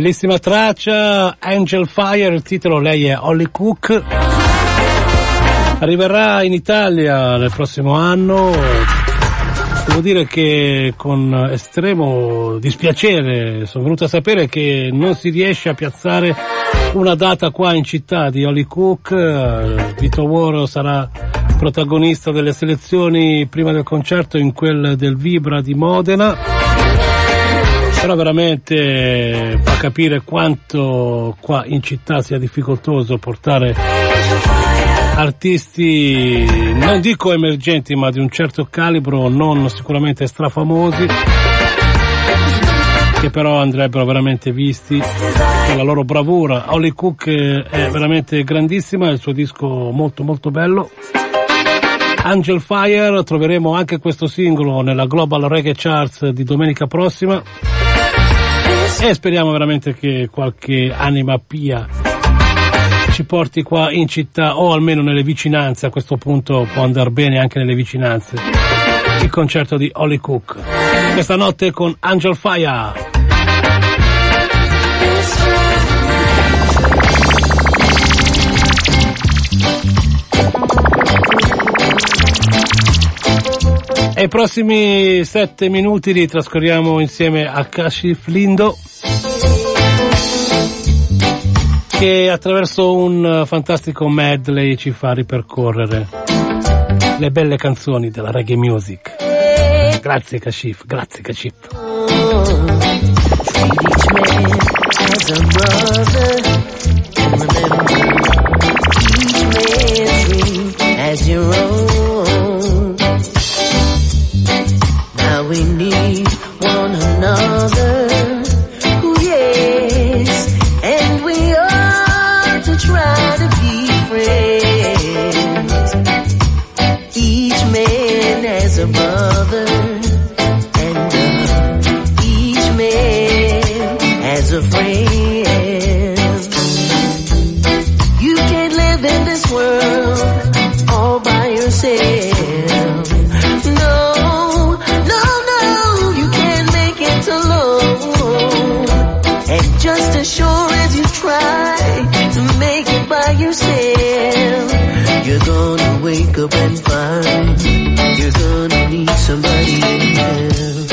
Bellissima traccia, Angel Fire, il titolo, lei è Holly Cook. Arriverà in Italia nel prossimo anno. Devo dire che con estremo dispiacere sono venuto a sapere che non si riesce a piazzare una data qua in città di Holly Cook. Vito Woro sarà protagonista delle selezioni prima del concerto in quel del Vibra di Modena, però veramente fa capire quanto qua in città sia difficoltoso portare artisti, non dico emergenti, ma di un certo calibro, non sicuramente strafamosi, che però andrebbero veramente visti per la loro bravura. Holly Cook è veramente grandissima, il suo disco molto molto bello. Angel Fire, troveremo anche questo singolo nella Global Reggae Charts di domenica prossima e speriamo veramente che qualche anima pia ci porti qua in città o almeno nelle vicinanze. A questo punto può andare bene anche nelle vicinanze il concerto di Holly Cook questa notte con Angel Fire. E i prossimi 7 minuti li trascorriamo insieme a Kashif Lindo, che attraverso un fantastico medley ci fa ripercorrere le belle canzoni della reggae music. Grazie Kashif, grazie Kashif. We need one another, ooh, yes, and we ought to try to be friends. Each man has a brother, and each man has a friend. You can't live in this world all by yourself. Just as sure as you try to make it by yourself, you're gonna wake up and find you're gonna need somebody else.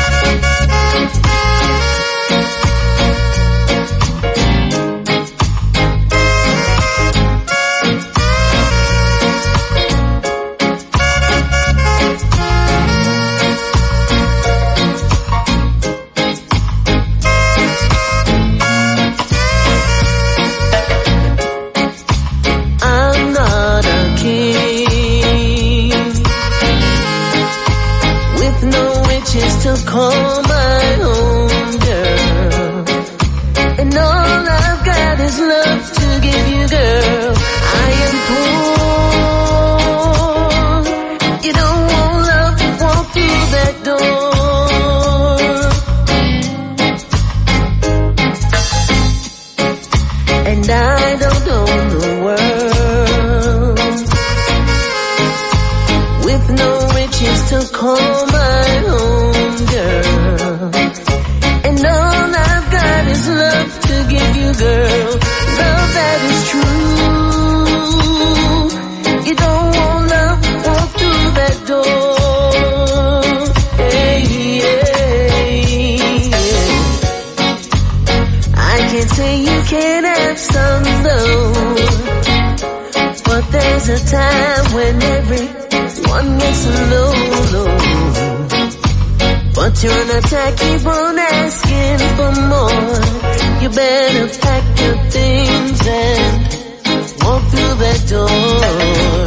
To call my own girl, and all I've got is love to give you, girl. I am poor, you don't want love to walk through that door, and I don't own the world, with no riches to call my own. And all I've got is love to give you, girl. Love that is true. You don't want love to walk through that door. Hey, yeah. I can't say you can't have some though, but there's a time when everyone gets low. But you're an attack, keep on asking for more. You better pack your things and walk through that door.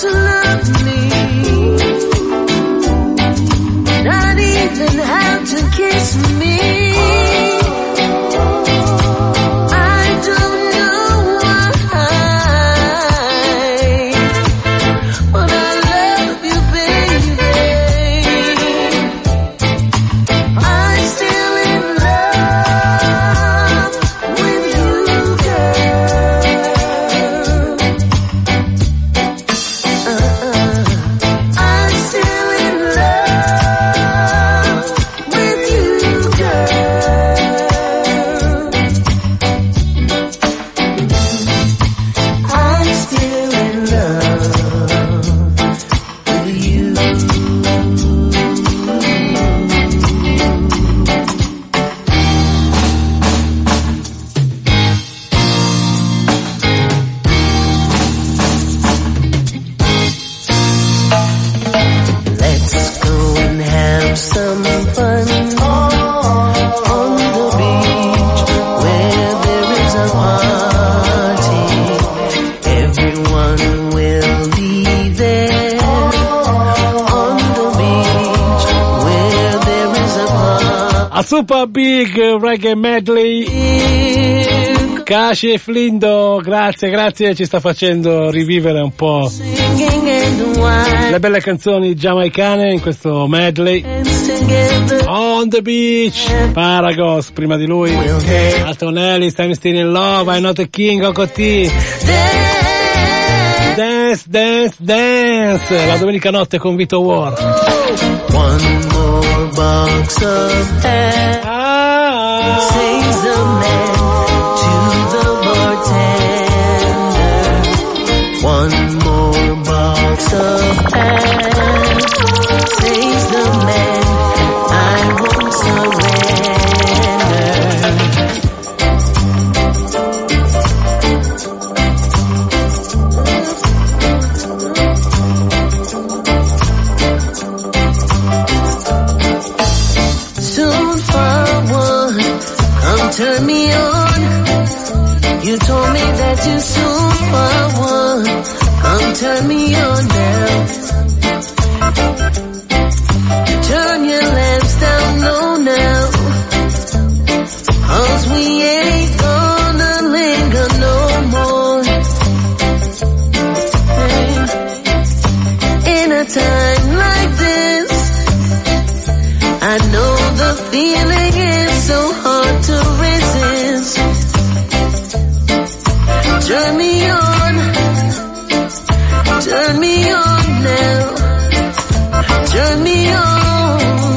to love me, not even how to kiss me. I don't know why, but I love you, baby. I'm still in love with you, girl. I'm still in love with you, girl. I'm still in love with you. Let's go and have some fun on the beach where there is a party. Everyone will be there on the beach where there is a party. A super big reggae medley. Kashi e Flindo, grazie, ci sta facendo rivivere un po' Singing and wine le belle canzoni giamaicane in questo medley. together. On the Beach, Paragos, prima di lui Alton Ellis, I'm Still in Love, I'm Not a King, Ocoti. Dance, la domenica notte con Vito War. One more box of hair, says the man to the bartender. One more box of hair, says the man, I won't surrender. Soon forward, come turn me on. You told me that you soon forward, come turn me on now. Turn your lamps down low now, 'cause we ain't gonna linger no more. Hey, in a time like this, I know the feeling is so hard to resist. Turn me on now. Turn me on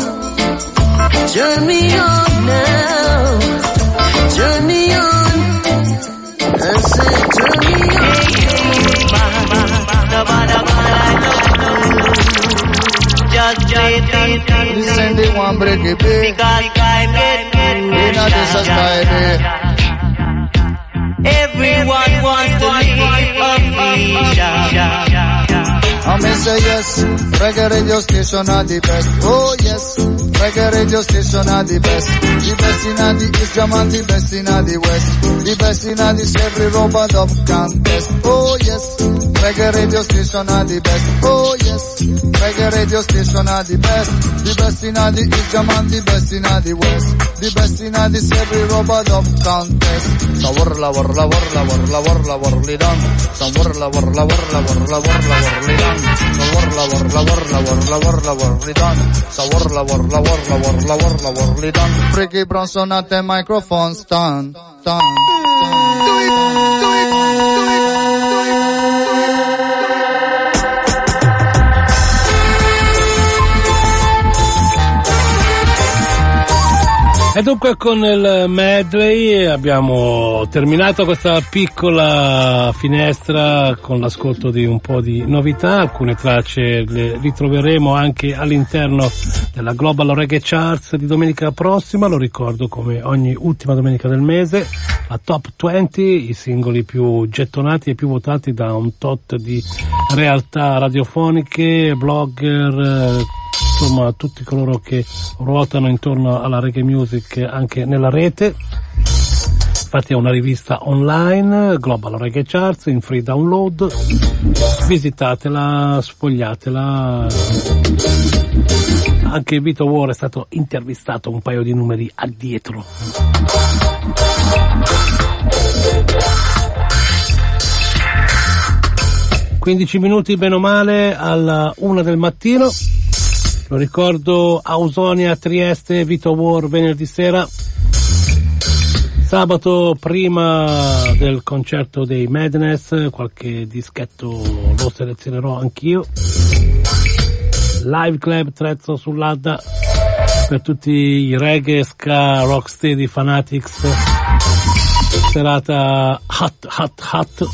now. Turn me on. I said turn me on. Listen, they want break it, baby. We know this is baby. Everyone wants to live a vision. I may say yes, reggae radio station are the best. Oh yes, reggae radio station are the best. The best in the East German, the best in the West. The best in the every robot of contest. Oh yes, reggae radio station are the best. Oh yes, reggae radio station are the best. The best in the East German, the best in the West. The best in the every robot of contest. So warla warla warla warla warla warli down. So warla warla warla warla warla warli down. So warla warla warla warla warla warli down. So warla warla warla warla warla warli down. Freaky Bronson at the microphone stand. Do it. E dunque con il medley abbiamo terminato questa piccola finestra con l'ascolto di un po' di novità. Alcune tracce le ritroveremo anche all'interno della Global Reggae Charts di domenica prossima, lo ricordo come ogni ultima domenica del mese, la Top 20, i singoli più gettonati e più votati da un tot di realtà radiofoniche, blogger, insomma tutti coloro che ruotano intorno alla reggae music anche nella rete. Infatti è una rivista online, Global Reggae Charts, in free download. Visitatela, sfogliatela. Anche Vito War è stato intervistato un paio di numeri addietro. «15 minuti bene o male alla 1 del mattino». Lo ricordo, Ausonia, Trieste, Vito War venerdì sera. Sabato prima del concerto dei Madness, qualche dischetto lo selezionerò anch'io. Live Club Trezzo sull'Adda per tutti i reggae, ska, rocksteady fanatics. Serata hot.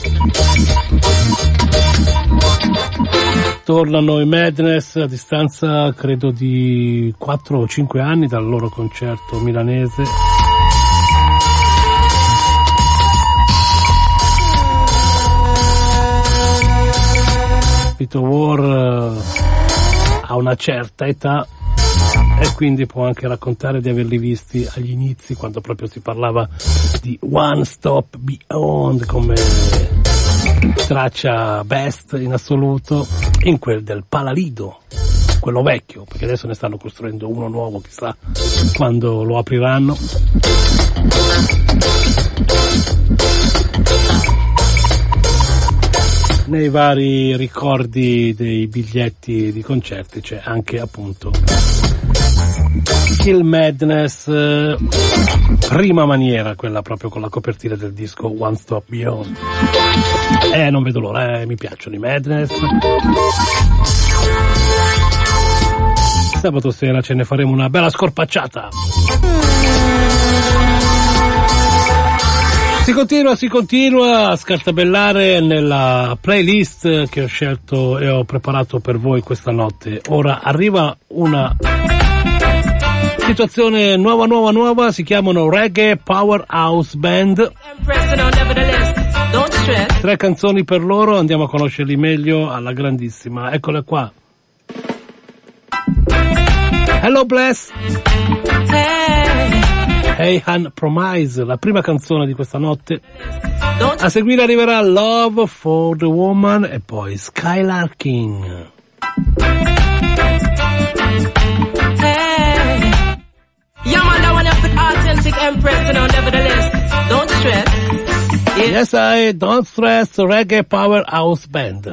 Tornano i Madness a distanza credo di 4 o 5 anni dal loro concerto milanese. Vito War ha una certa età e quindi può anche raccontare di averli visti agli inizi, quando proprio si parlava di One Stop Beyond come traccia best in assoluto, in quel del Palalido, quello vecchio, perché adesso ne stanno costruendo uno nuovo, chissà quando lo apriranno. Nei vari ricordi dei biglietti di concerti c'è anche appunto il Madness, prima maniera, quella proprio con la copertina del disco One Stop Beyond. Non vedo l'ora, mi piacciono i Madness. Sabato sera ce ne faremo una bella scorpacciata. Si continua a scartabellare nella playlist che ho scelto e ho preparato per voi questa notte. Ora arriva una situazione nuova, si chiamano Reggae Powerhouse Band. 3 canzoni per loro, andiamo a conoscerli meglio alla grandissima. Eccole qua. Hello Bless. Hey Han Promise, la prima canzone di questa notte. A seguire arriverà Love for the Woman e poi Skylarking. Yeah, man, I want to put authentic Empress, you know, nevertheless. Don't stress. Yeah. Yes, I don't stress. Reggae Powerhouse Band.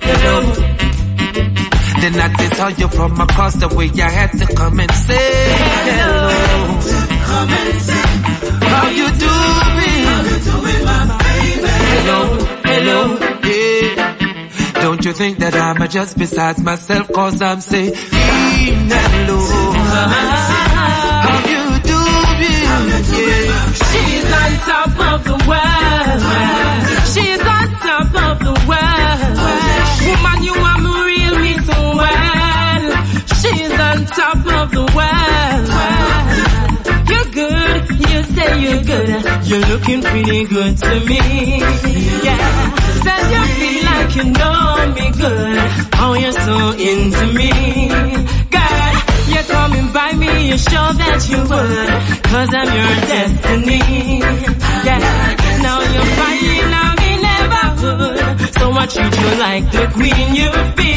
Then I did tell you from across the way, I had to come and say hello. Come and say, how you doing? How you doing, my baby? Hello, yeah. Don't you think that I'm just besides myself, cause I'm saying hello. How you doing? Yeah. She's on top of the world. She's on top of the world. Woman, you are real me so well. She's on top of the world. You're good, you say you're good. You're looking pretty good to me. Yeah, said you feel like you know me good. Oh, you're so into me. Girl, you're coming by me, you show that you would. Cause I'm your destiny. Yeah, now you're finding out me never would. So I treat you like the queen you be.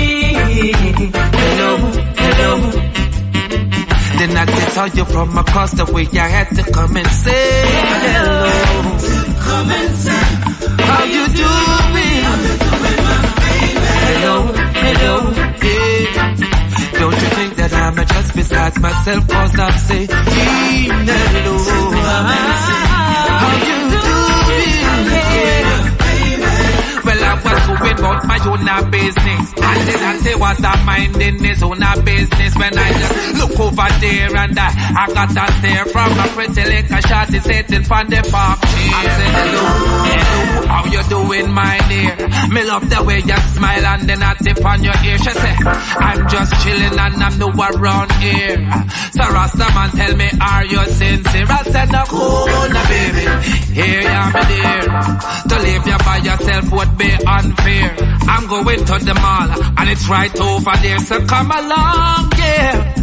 Hello. Then I did tell you from across the way, I had to come and say hello. Come and say, how you doing? How you doing, my baby? Hello, yeah. Don't you think that I'm just besides myself, cause I'm saying hello. How you doing? Yeah. Well, I was going about my own business, and then I say was I minding his own business. When I just look over there and I got a stare from a pretty little shorty sitting from the park chair. I said hello, how you doing, my dear? Me love the way you smile and then I tip on your ear. She say, I'm just chilling and I'm new around here. So Rastaman tell me, are you sincere? I said, no, cool, baby, here I am, dear. To leave you by yourself would be unfair. I'm going to the mall and it's right over there, so come along, yeah.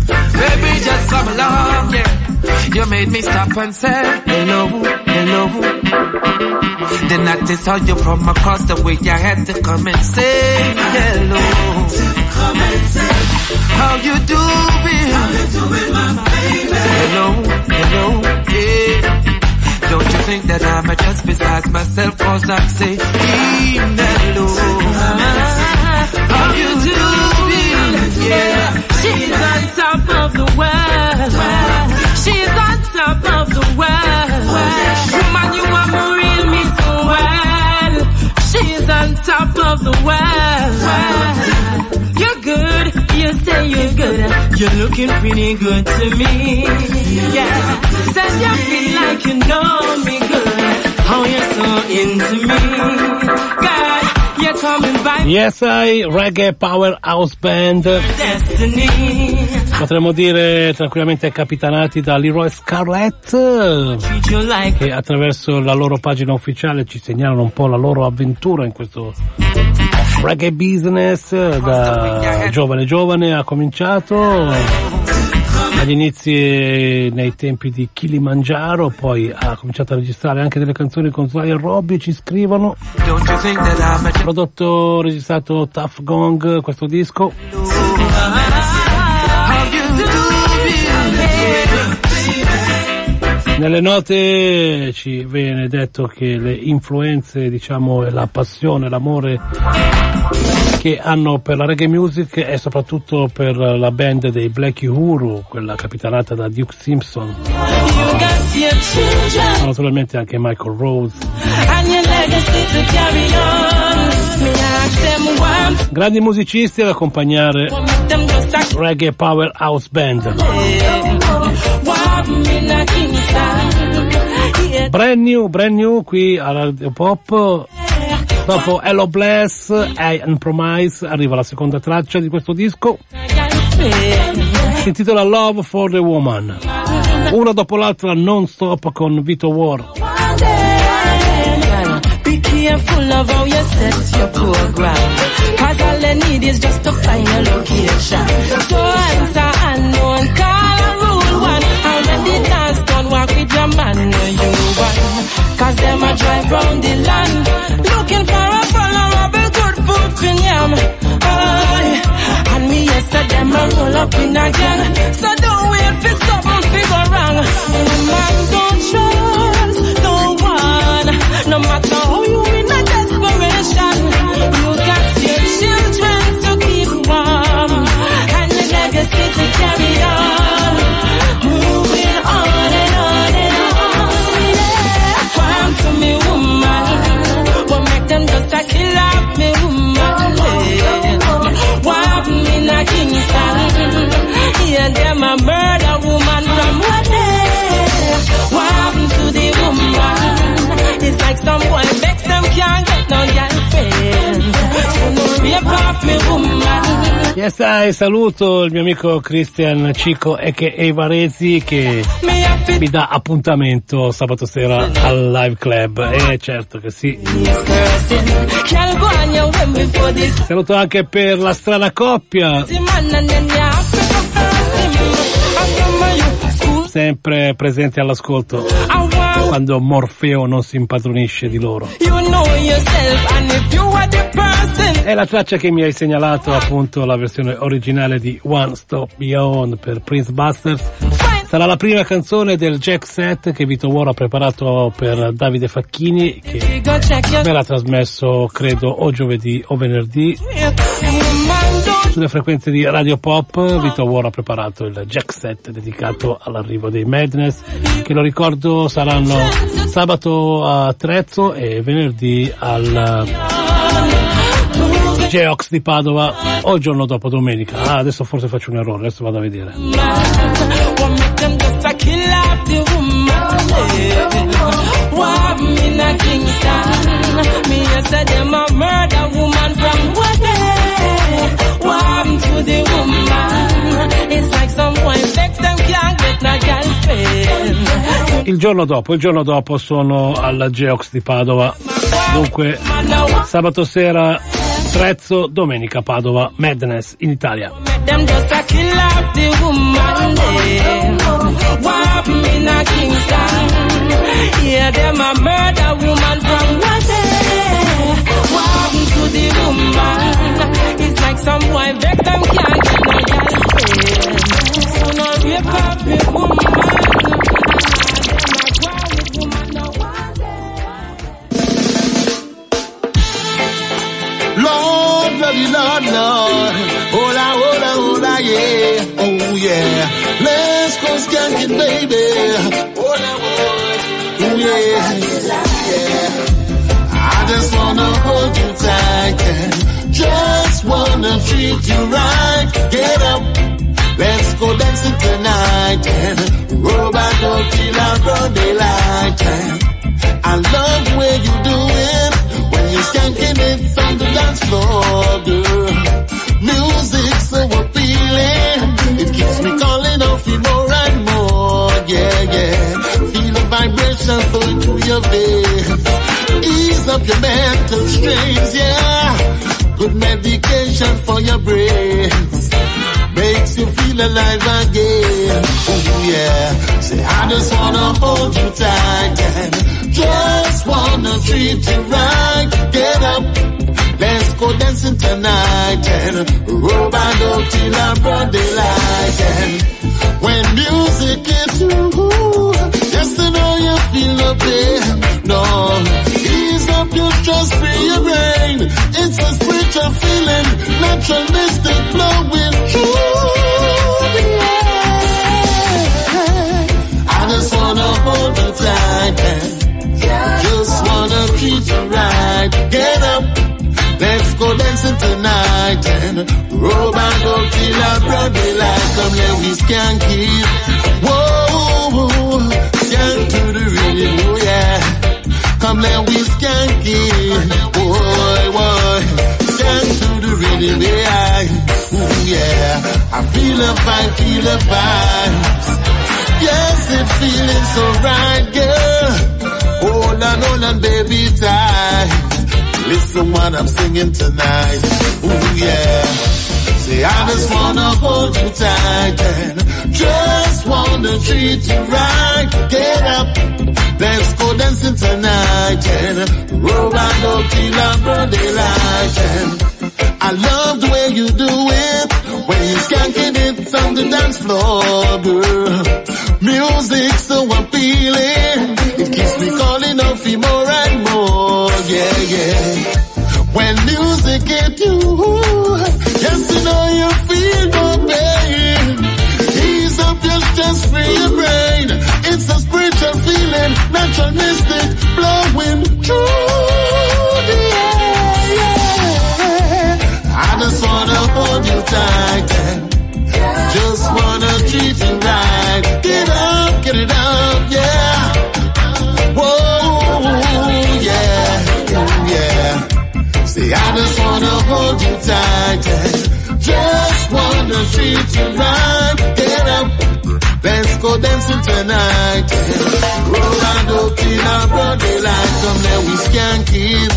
Baby, just come along, yeah. You made me stop and say, hello, hello. Then I just saw you from across the way. I had to come and say hello. Come and say, how you doing? How you doing, my baby? Hello, hello, yeah. Don't you think that I'm just beside myself, cause I'm saying hello. How you doing? Yeah. She's on top of the world. She's on top of the world. Woman, you are real me so well. She's on top of the world. You're good, you say you're good. You're looking pretty good to me. Yeah, said you feel like you know me good. How you're so into me, girl. You're coming by. Yes, I Reggae Power House Band. Destiny. Potremmo dire tranquillamente capitanati da Leroy Scarlett, che attraverso la loro pagina ufficiale ci segnalano un po' la loro avventura in questo reggae business. Da giovane ha cominciato agli inizi nei tempi di Kilimangiaro, poi ha cominciato a registrare anche delle canzoni con Sly e Robbie, ci scrivono. Prodotto, registrato Tough Gong, questo disco. Nelle note ci viene detto che le influenze, diciamo, e la passione, l'amore che hanno per la reggae music e soprattutto per la band dei Black Uhuru, quella capitanata da Duke Simpson. Naturalmente anche Michael Rose. Grandi musicisti ad accompagnare Reggae Power House Band. Brand new qui a Radio Pop. Dopo Hello Bless, I and Promise arriva la seconda traccia di questo disco. Si intitola Love for the Woman. Una dopo l'altra non stop con Vito War. Be careful of how you set your program, cause all they need is just to find a location. So answer unknown, call a rule one, and when the dance done, walk with your man, you one. Cause them a drive round the land, looking for a vulnerable good food for yam. Oh, and me yesterday them a roll up in again, so don't wait for something figure wrong. Man, don't trust no one, no matter how you in a desperation, you got your children to keep warm, and the legacy to carry on, moving on and on and on, yeah. Warm to me woman, what make them just a kill off me woman, yeah. Warm in a Kingston, yeah, them a murder woman from what day. Warm to the woman, it's like some boy vex them can't get no girlfriend, so no rape off me woman. Yes, I saluto il mio amico Christian Cico a.k.a. Varesi, che mi dà appuntamento sabato sera al Live Club, e certo che sì. Saluto anche per la strana coppia, sempre presente all'ascolto quando Morfeo non si impadronisce di loro. È la traccia che mi hai segnalato, appunto la versione originale di One Stop Beyond per Prince Busters. Sarà la prima canzone del Jack Set che Vito War ha preparato per Davide Facchini, che verrà trasmesso credo o giovedì o venerdì sulle frequenze di Radio Pop. Vito War ha preparato il Jack Set dedicato all'arrivo dei Madness, che lo ricordo saranno sabato a Trezzo e venerdì al Geox di Padova, o il giorno dopo, domenica. Adesso forse faccio un errore, adesso vado a vedere. Il giorno dopo sono al Geox di Padova. Dunque sabato sera Trezzo, domenica Padova, Madness in Italia. Them just a kill off the woman there. What happened in a Kingston? Yeah, them a murder woman from what there? What happened to the woman? It's like some boy vex them can't get no girlfriend. So now rape up the woman. Lord, bloody Lord, Lord. Hola, hola, hola, yeah. Oh, yeah. Let's go skanking, baby. Hola, hola. Oh, yeah. Yeah. I just wanna hold you tight and just wanna treat you right. Get up. Let's go dancing tonight and roll back up till our broad daylight. And I love the way you do it. When you're skanking it on the dance floor, girl. Music so appealing. It keeps me calling off you more and more. Yeah, yeah. Feel the vibration flowing through your veins. Ease up your mental strains, yeah. Good medication for your brains. Makes you feel alive again. Oh yeah. Say I just wanna hold you tight and just wanna treat you right. Get up, let's go dancing tonight and roll back up till our broad daylight. And when music hits you, yes I know you feel the pain. No, ease up your stress, free your brain. It's a spiritual feeling, naturalistic flowing through the air. I just wanna hold you tight and just wanna treat you right. Get up, let's go dancing tonight and roll back up till our broad daylight. Come let we skank it. Whoa, skank to the rhythm, oh yeah. Come let we skank it. Boy, boy, skank to the rhythm, yeah. Ooh, yeah. I feel a vibe, feel a vibe. Yes, it's feeling so right, girl. Hold on, baby, tight. Listen what I'm singing tonight. Ooh, yeah. Say I just wanna hold you tight and just wanna treat you right. Get up, let's go dancing tonight and roll back up till our broad daylight. And I love the way you do it when you're skanking it on the dance floor, girl. Music so appealing, it keeps me calling out for more and more, yeah, yeah. When music hit you, yes you know you feel no pain. Ease up your stress, free your brain. It's a spiritual feeling, natural mystic, blowing through the air, yeah. I just wanna hold you tight and just wanna treat you right. Get up, get it up, yeah. Whoa, yeah, yeah. See, I just wanna hold you tight and just wanna treat you right. Get up, let's go dancing tonight and roll and up till our broad daylight. Come let we skank it.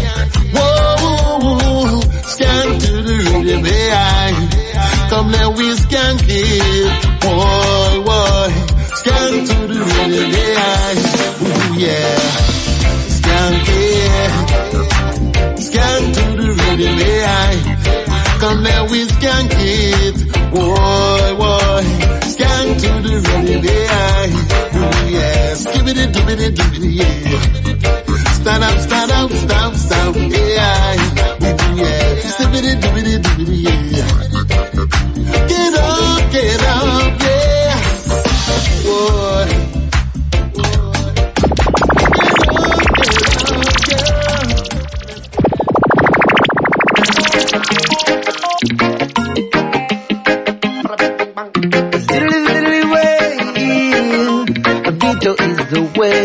Whoa, skank to the rhythm, yeah. Come let we skank it. Boy, boy, skank to the rhythm, yeah. Ooh, yeah. Skank it. Skank to the rhythm, yeah. Come let we skank it. Boy, boy, skank to the rhythm, yeah. Ooh, yeah. Skibbity, dibbity, dibbity, yeah. Stand up, stand up, stop, stop, yeah. Ooh, yeah. Skibbity, dibbity, dibbity, yeah. Get up, yeah. Boy. Vito is the way.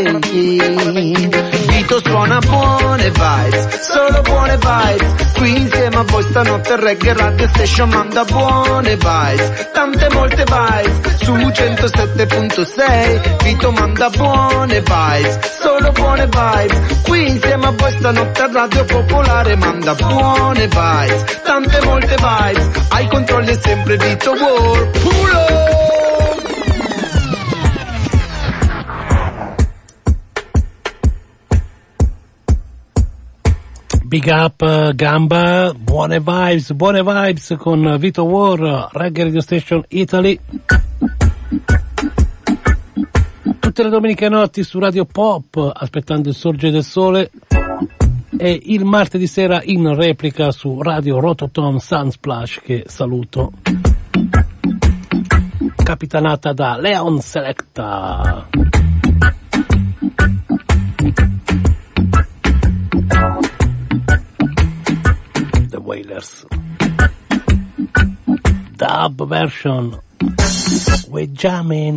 Vito suona buone vibes, solo buone vibes. Qui insieme a voi stanotte Reggae Radio Station manda buone vibes, tante molte vibes, su 107.6 Vito manda buone vibes, solo buone vibes, qui insieme a voi stanotte a Radio Popolare manda buone vibes, tante molte vibes, ai controlli è sempre Vito War, pull up! Big up Gamba, buone vibes con Vito War, Reggae Radio Station Italy. Tutte le domeniche notti su Radio Pop, aspettando il sorgere del sole, e il martedì sera in replica su Radio Rototom Sunsplash, che saluto, capitanata da Leon Selecta. Wailers dub version with jamming.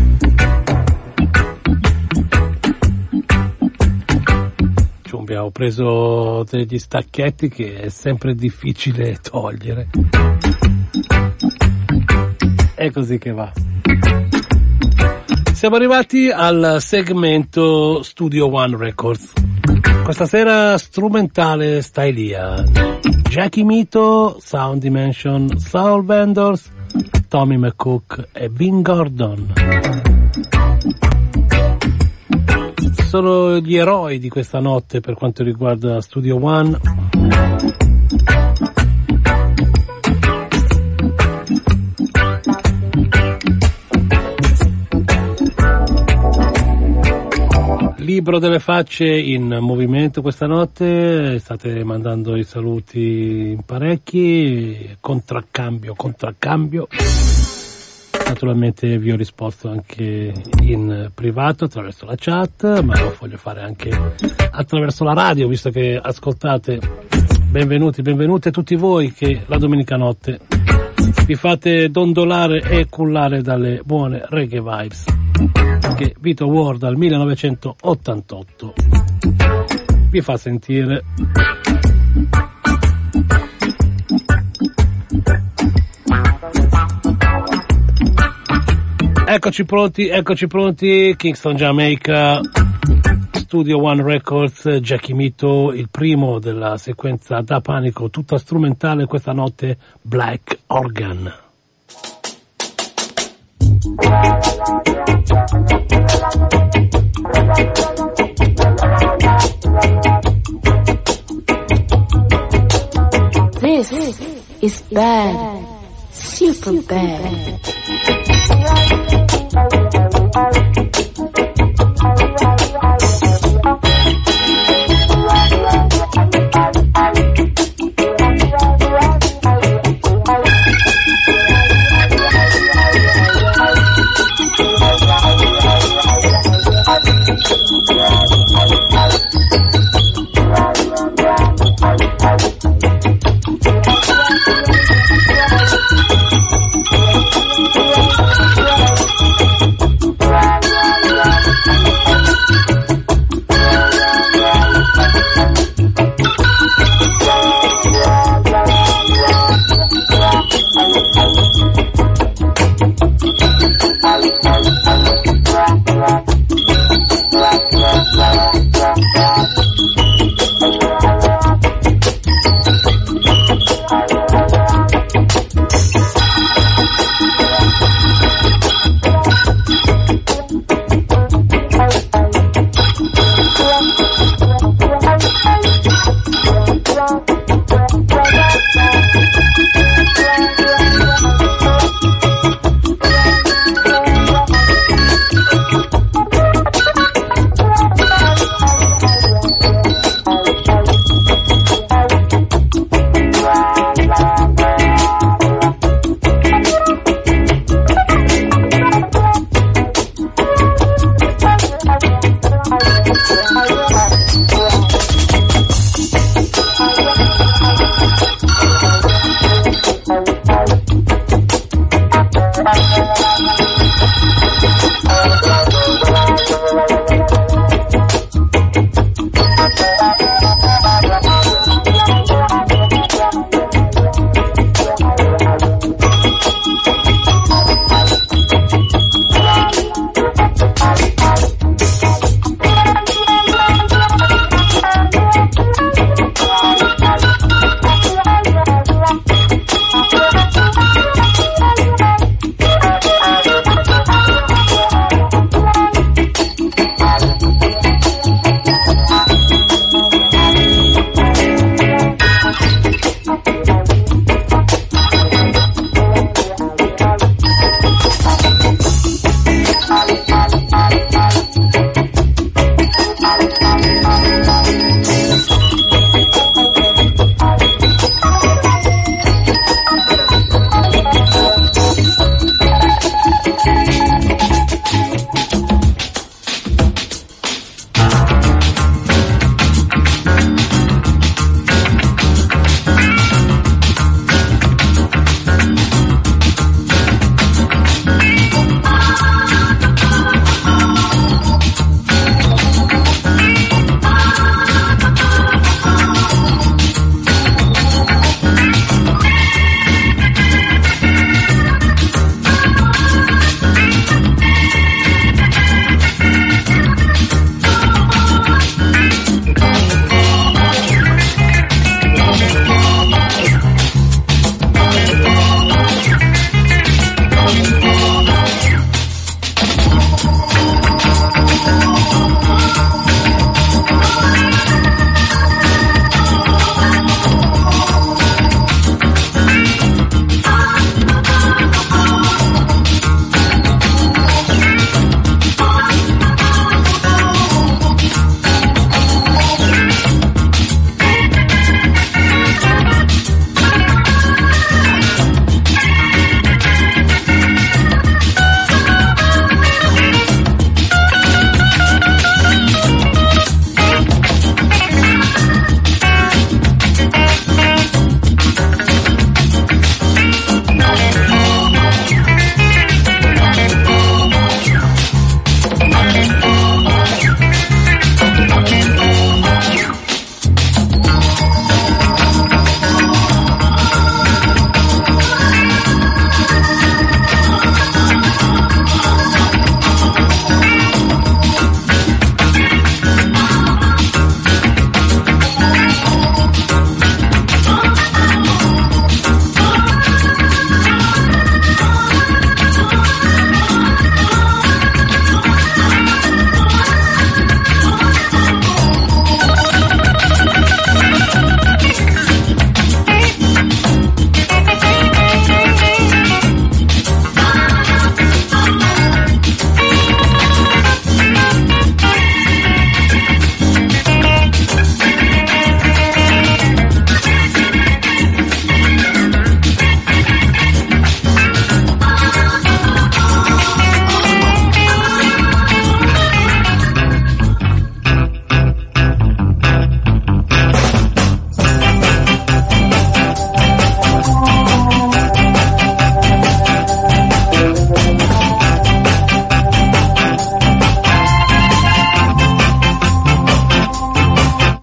Ci abbiamo preso degli stacchetti che è sempre difficile togliere, è così che va. Siamo arrivati al segmento Studio One Records. Questa sera strumentale Stylia, Jackie Mito, Sound Dimension, Soul Vendors, Tommy McCook e Vin Gordon. Sono gli eroi di questa notte per quanto riguarda Studio One. Libro delle facce in movimento questa notte, state mandando i saluti in parecchi, contraccambio. Naturalmente vi ho risposto anche in privato attraverso la chat, ma lo voglio fare anche attraverso la radio, visto che ascoltate. Benvenute tutti voi che la domenica notte vi fate dondolare e cullare dalle buone reggae vibes che Vito War dal 1988 vi fa sentire. Eccoci pronti, Kingston, Jamaica, Studio One Records, Jackie Mito, il primo della sequenza Da Panico, tutta strumentale questa notte, Black Organ. This is bad, super bad.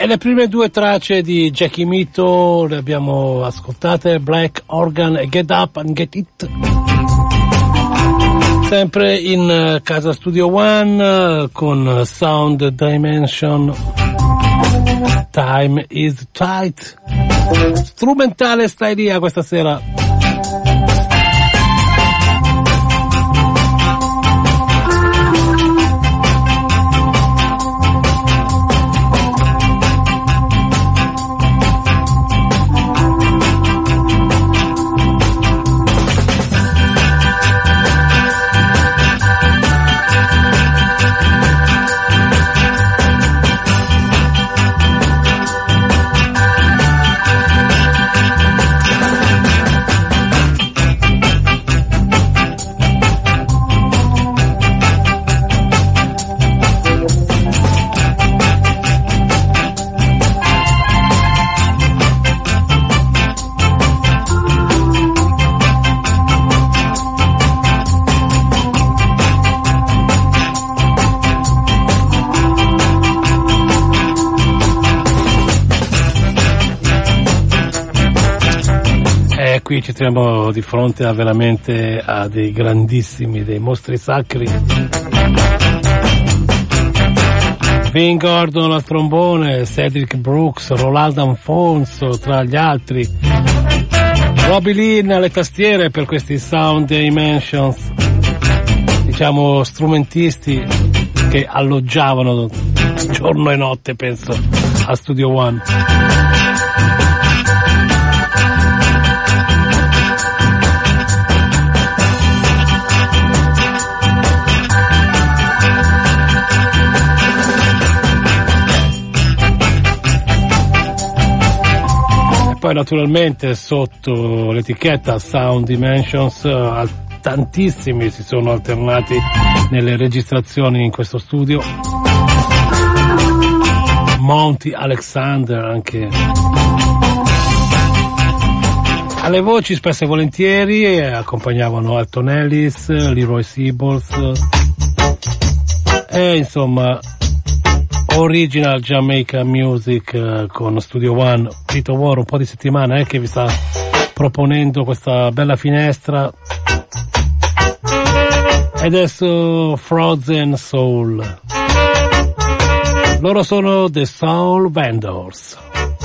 le prime due tracce di Jackie Mito le abbiamo ascoltate, Black Organ e Get Up and Get It. Sempre in casa Studio One con Sound Dimension, Time is Tight. Strumentale sta idea questa sera. Qui ci troviamo di fronte a dei grandissimi, dei mostri sacri. Vin Gordon al trombone, Cedric Brooks, Roland Alfonso tra gli altri, Robbie Lynn alle tastiere per questi Sound Dimensions, diciamo strumentisti che alloggiavano giorno e notte, penso, a Studio One. Poi naturalmente sotto l'etichetta Sound Dimensions tantissimi si sono alternati nelle registrazioni in questo studio. Monty Alexander anche alle voci, spesso e volentieri accompagnavano Alton Ellis, Leroy Sebold e insomma original Jamaica music con Studio One. Tito War un po' di settimane che vi sta proponendo questa bella finestra, e adesso Frozen Soul, loro sono The Soul Vendors.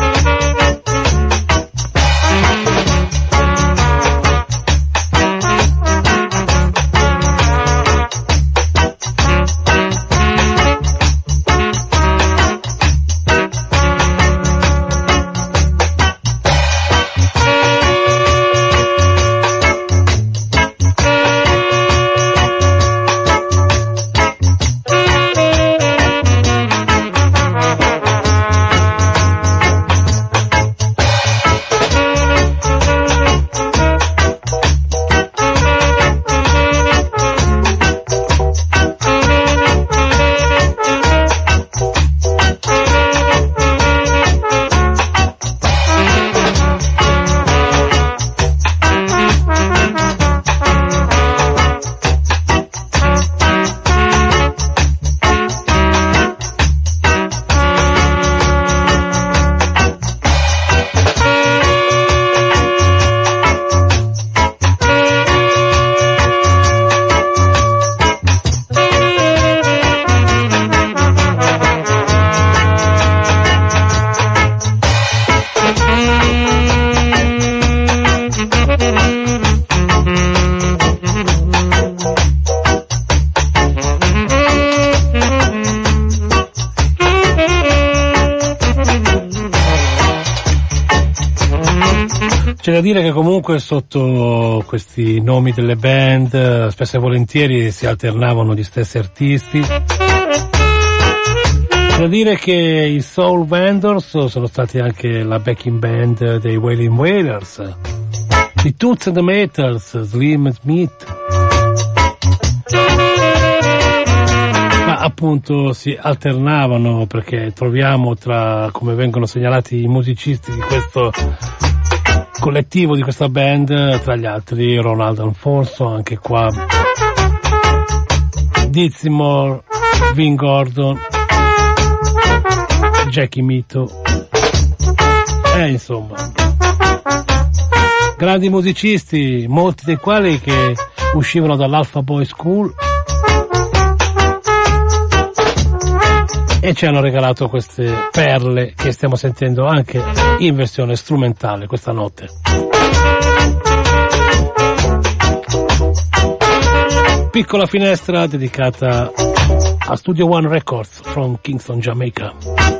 C'è da dire che comunque sotto questi nomi delle band spesso e volentieri si alternavano gli stessi artisti. C'è da dire che i Soul Vendors sono stati anche la backing band dei Wailing Wailers, i Toots and the Maytals, Slim Smith, ma appunto si alternavano perché troviamo tra, come vengono segnalati i musicisti di questo collettivo, di questa band, tra gli altri Ronald Alfonso, anche qua Dizzy Moore, Vin Gordon, Jackie Mito. Insomma, grandi musicisti, molti dei quali che uscivano dall'Alpha Boy School e ci hanno regalato queste perle che stiamo sentendo anche in versione strumentale questa notte. Piccola finestra dedicata a Studio One Records from Kingston, Jamaica.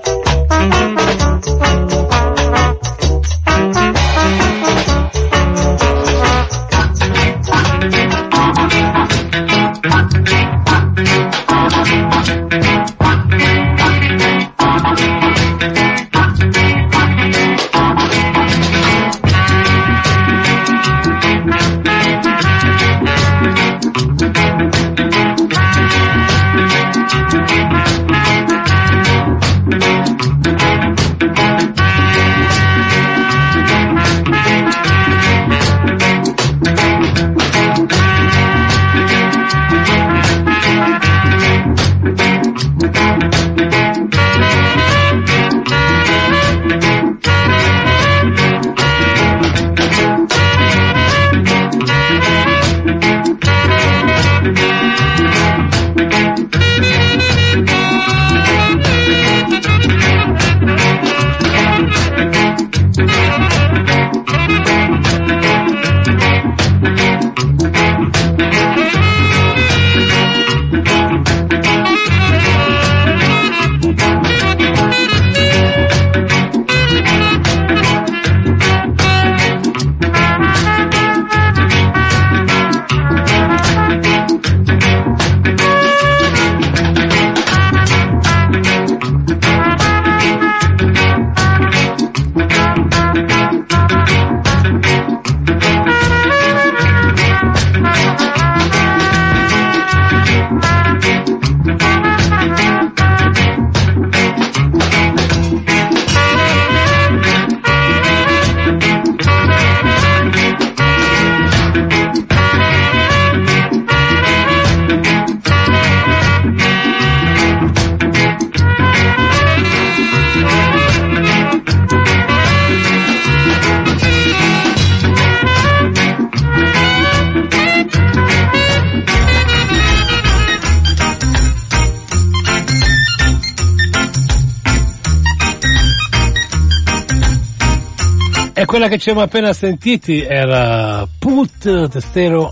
Quella che ci abbiamo appena sentiti era Put the Stereo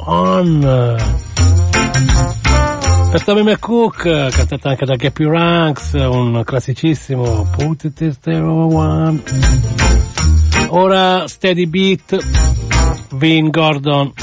On per Tommy McCook, cantata anche da Gappy Ranks, un classicissimo Put the Stereo On. Ora Steady Beat, Vin Gordon.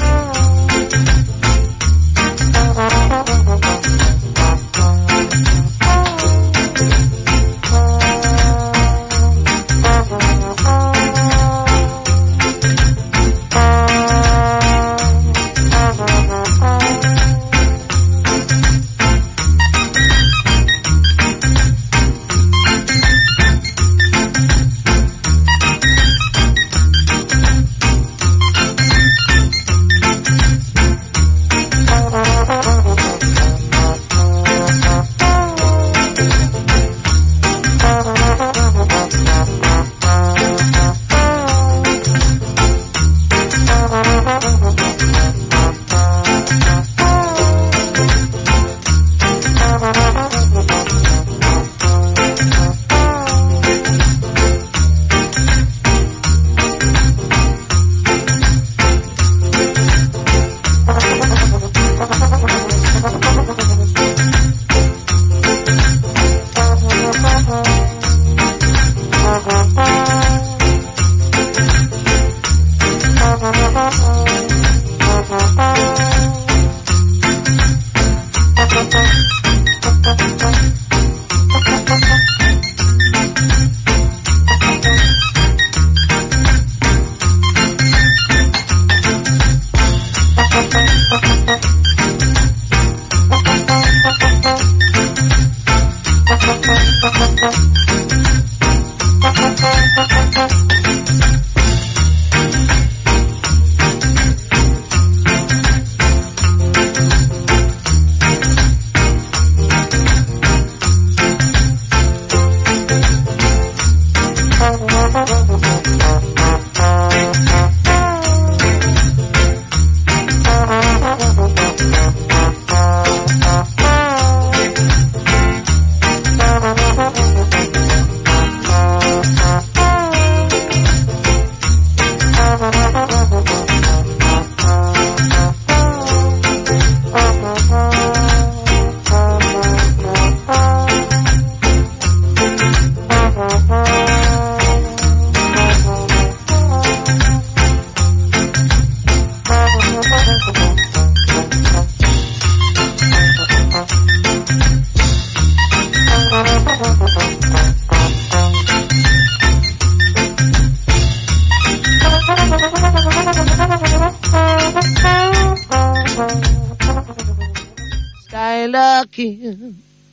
Skylocking,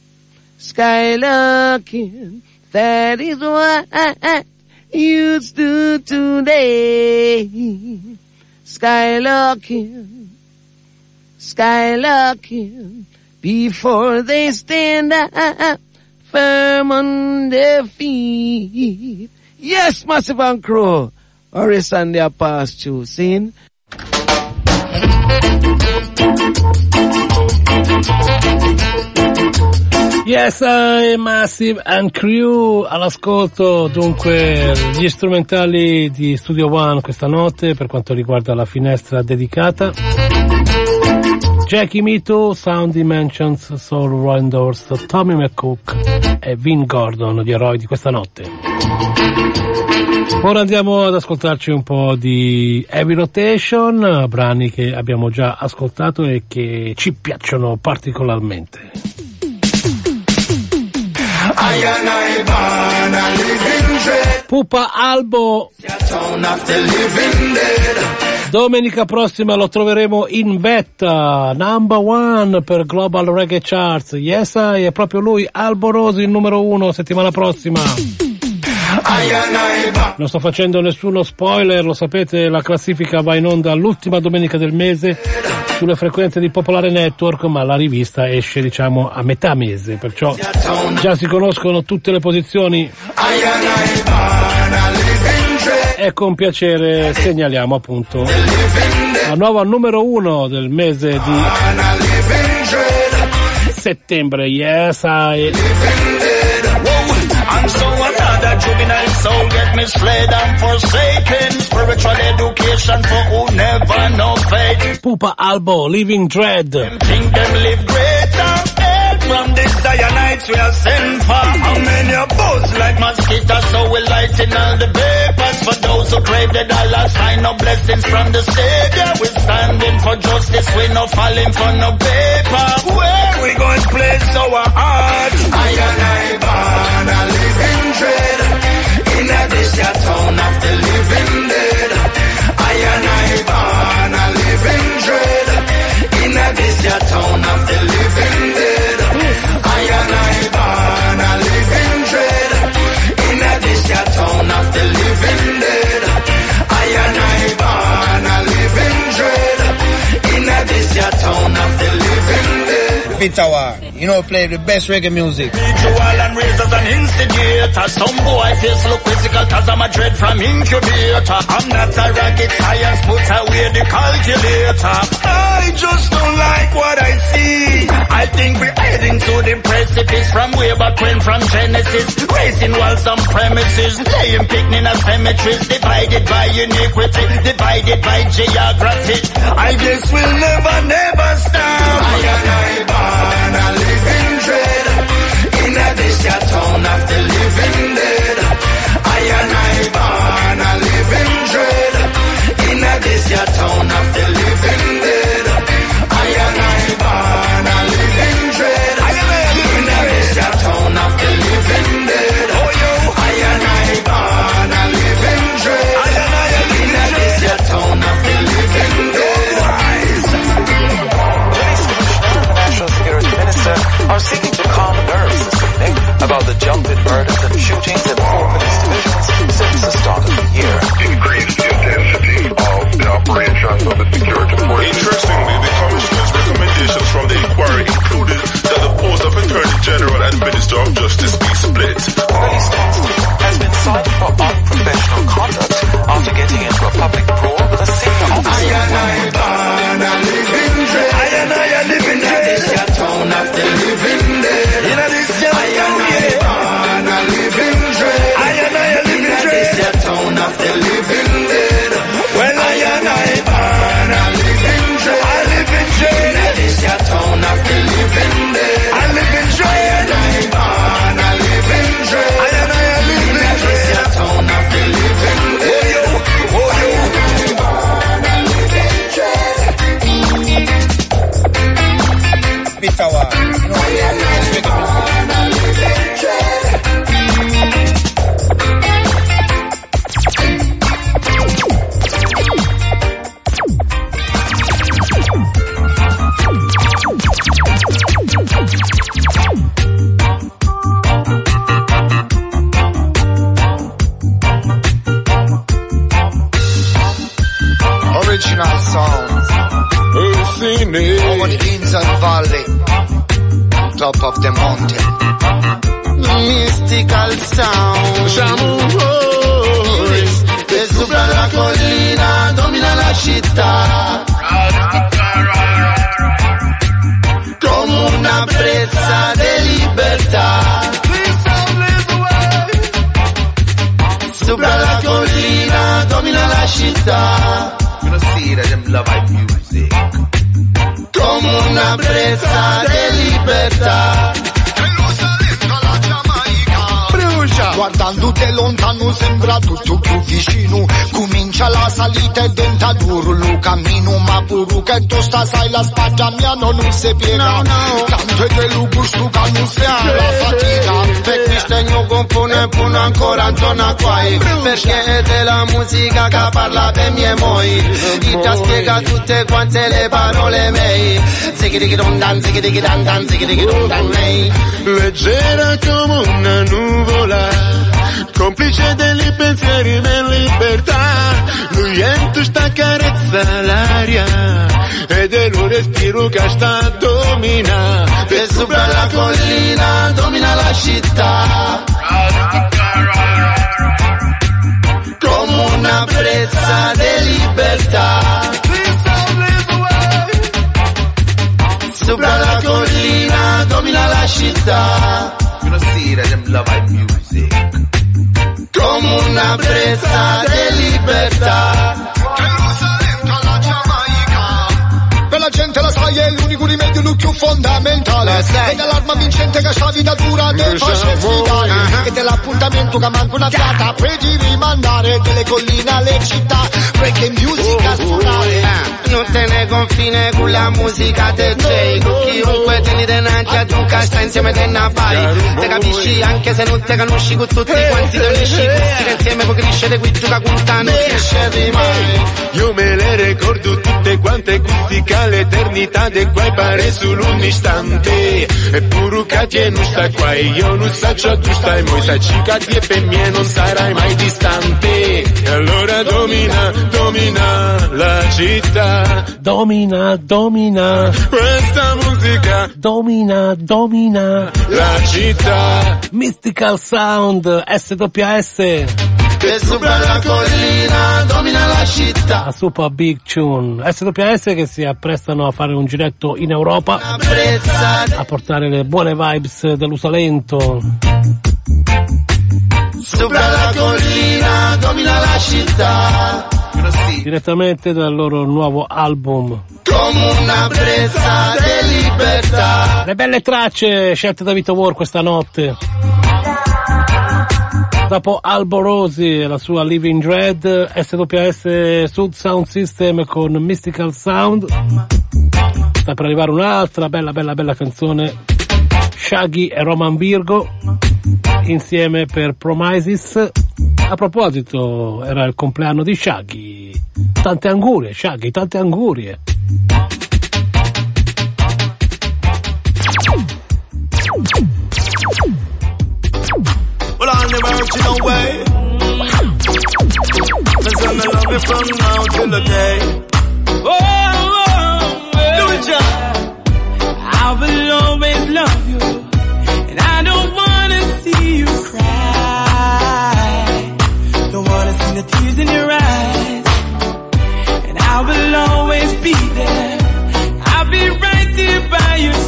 skylocking, that is what you do today. Skylocking, skylocking, before they stand up firm on their feet. Yes, Massive and Crow, Horace and their past you sing. Yes, Massive and Crew all'ascolto, dunque gli strumentali di Studio One questa notte per quanto riguarda la finestra dedicata. Jackie Mitu, Sound Dimensions, Soul Renders, Tommy McCook e Vin Gordon, gli eroi di questa notte. Ora andiamo ad ascoltarci un po' di Heavy Rotation, brani che abbiamo già ascoltato e che ci piacciono particolarmente. Pupa Albo, domenica prossima lo troveremo in vetta, number one per Global Reggae Charts. Yes, è proprio lui, Albo Rosi, il numero 1 settimana prossima. Non sto facendo nessuno spoiler, lo sapete, la classifica va in onda l'ultima domenica del mese sulle frequenze di Popolare Network, ma la rivista esce diciamo a metà mese, perciò già si conoscono tutte le posizioni e con piacere segnaliamo appunto la nuova numero 1 del mese di settembre. Yes, And so another juvenile soul get misled and forsaken. Spiritual education for who never know faith. Pupa Albo, Living Dread. Think them live greater. From the Zionites we are sent for. How many are both like mosquitoes, so we lighten all the vapors. For those who crave the dollar sign, no blessings from the Savior. We standing for justice, we no falling for no paper. Where we going to place our hearts? I born a living dread. In this town of the living dead. I born a living dread. In this town of the living dead. I born a living dread. In this town of the living dead. I born a living dread. In this town of the living dead. Tower, you know, play the best reggae music. Ritual and raisers and instigator. Some boy face look physical cause I'm a dread from incubator. I'm not a rocket science, put away the calculator. I just don't like what I see. I think we're heading to the precipice from way back when, from Genesis. Racing walls on premises, laying picnic as cemeteries. Divided by iniquity, divided by geography. I guess we'll never stop. I born a living dread. In this town of the living dead. I born a living dread. In this town of the living dead. I born a living dread. In this town of the living dead. Oh yo, I born a living dread. In this town of the living dead. Original sound. Over the hills and valley, top of the mountain. Mystical sound. Che sopra la collina domina la città. Come una brezza di libertà. Sopra la collina domina la città. Come una brezza di libertà. Guardando da lontano sembra tutto più vicino. Comincia la salita e diventa duro lo cammino. Ma pure che tu sai la spalla mia non si piega. Tanto è che lo gusto che non si ha la fatica. Per questo io compone pure ancora zona quai. Perché è della musica che parla per mie moi. Chi ti spiega tutte quante le parole mie. Zighi-dighi-dum-dan, zighi-dighi-dan-dan, zighi-dighi-dum-dan, nei. Leggera come una nuvola, complice dei pensieri in libertà. Lui entra sta carezza l'aria ed è lo respiro che sta domina. E sopra la collina domina la città. Come una brezza di libertà. Sopra la collina domina la città. Come una brezza di libertà. Per la gente la sai è l'unico rimedio, lo più fondamentale. E dall'arma vincente che sta vita dura te faccia sfidare. E dell'appuntamento che manca una data puoi rimandare. Delle colline alle città, perché musica a suonare. Non te ne confine con la musica del J. Chiunque te ne denanzi a tu che sta insieme te ne fai. Te capisci anche se non te conosci con tutti quanti te unisci. Tutti insieme puoi crescere qui tu che conta non crescere mai. Io me le ricordo tutte quante questi che l'eternità de qua pare solo un istante. Eppure che ti non sta qua e io non so ciò tu stai mo. Sai cica di per me non sarai mai distante. E allora domina, domina la città. Domina, domina questa musica, domina, domina la città. Mystical Sound, SWS. E sopra la collina domina la città. A super big tune. SWS che si apprestano a fare un giretto in Europa a portare le buone vibes dell'Usalento. Sopra la collina domina la città. Direttamente dal loro nuovo album. Come una brezza di libertà. Le belle tracce scelte da Vito War questa notte. Dopo Alborosi e la sua Living Dread, SWS Sud Sound System con Mystical Sound. Sta per arrivare un'altra bella canzone, Shaggy e Roman Virgo insieme per Promises. A proposito, era il compleanno di Shaggy. Tante angurie, Shaggy, tante angurie. Well, I'll never hurt you no way. Cause I'm gonna love you from now till the day. Do it, John. I will always love you. And I don't wanna see you cry. Don't wanna see the tears in your eyes. And I will always be there. I'll be right here by your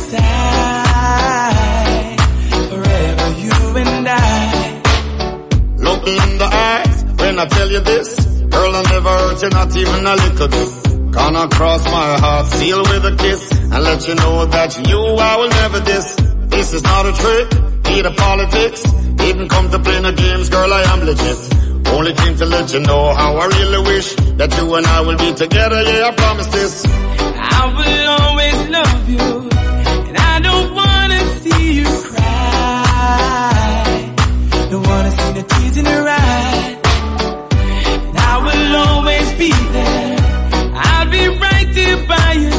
side. Forever you and I. Look me in the eyes when I tell you this. Girl, I'll never hurt you, not even a little bit. Gonna cross my heart, seal with a kiss, and let you know that you I will never diss. This is not a trick, neither politics. Didn't come to play no games, girl, I am legit. Only came to let you know how I really wish that you and I will be together, yeah, I promise this. I will always love you, and I don't wanna see you cry. Don't wanna see the tears in your eyes. And I will always be there. I'll be right here by your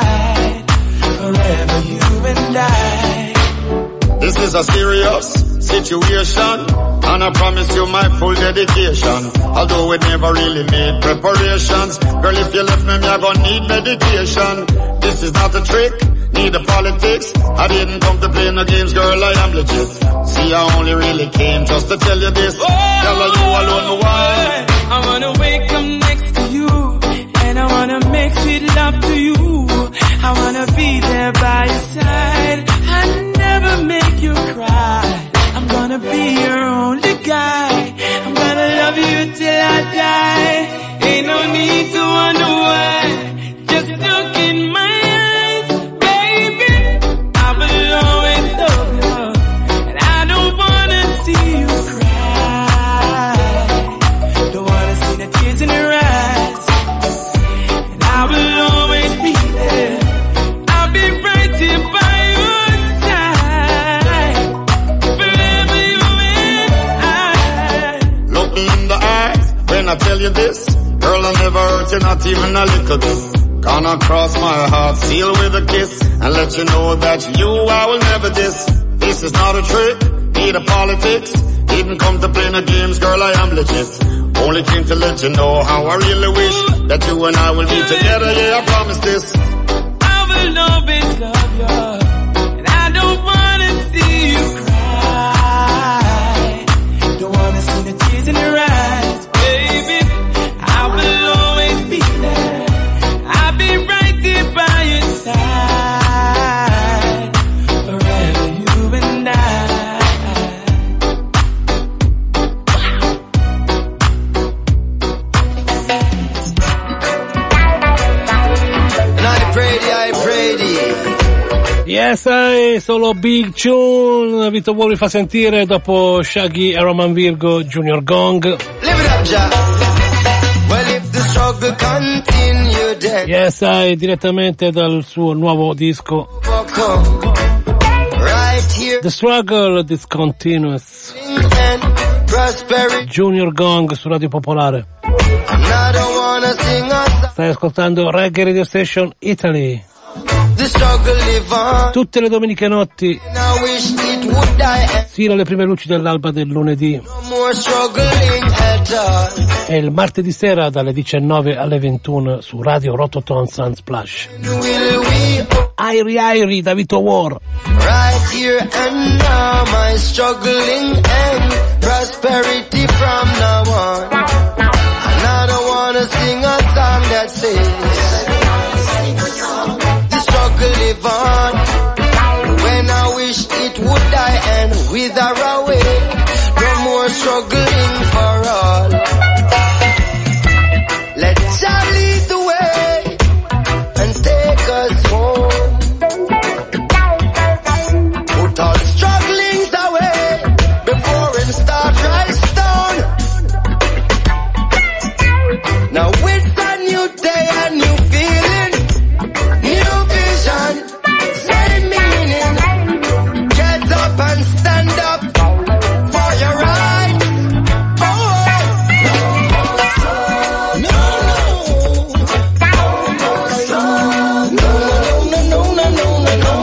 side. Forever you and I. This is a serious situation. And I promise you my full dedication. Although we never really made preparations. Girl, if you left me, I gonna need medication. This is not a trick, need the politics. I didn't come to play no games, girl, I am legit. See, I only really came just to tell you this. Tell her you alone, my wife. I wanna wake up next to you, and I wanna make sweet love to you. I wanna be there by your side, I never make you cry. I'm gonna be your only guy, I'm gonna love you till I die. Ain't no need to wonder why, just look in my eyes, baby. I will always love you, and I don't wanna see you cry. Don't wanna see the tears in your eyes, and I will always be there. I'll be right here by your side, forever you and I. Look me in the eyes when I tell you this. Girl, I'll never hurt you, not even a little bit. Gonna cross my heart, seal with a kiss, and let you know that you I will never diss. This is not a trick, need a politics. Didn't come to play no games, girl, I am legit. Only came to let you know how I really wish that you and I will be together, yeah, I promise this. I will always love you, and I don't wanna see you cry. Don't wanna see the tears in your eyes, baby. I will always be there. I'll be right there by your side, forever you and I. And I pray thee. Yes, solo Big Tune. Vito Vuoi fa sentire dopo Shaggy e Roman Virgo, Junior Gong. Live it up, Jah. Well, if the struggle continue, then Yes, direttamente dal suo nuovo disco overcome. Right here, The Struggle Discontinuous. and prosperity. Junior Gong su Radio Popolare. And I don't wanna sing a song. Stai ascoltando Reggae Radio Station Italy. The struggle live on. Tutte le domeniche notti, And I wish it would die. fino alle prime luci dell'alba del lunedì. No more struggling at all. E il martedì sera dalle 19 alle 21 su Radio Rototom Sunsplash. Will we Airi da Vito War. right here and now, my struggling and prosperity from now on. And I don't wanna sing a song that says the struggle live on. When I wish it would die and wither away. No more struggling for all. Let Jah lead the way and take us home. Put all strugglings away before it start right down. Now it's a new day, a new feeling, new vision, same meaning. Get up and stand up for your rights. Oh, no, no, no, no, no, no, no, no,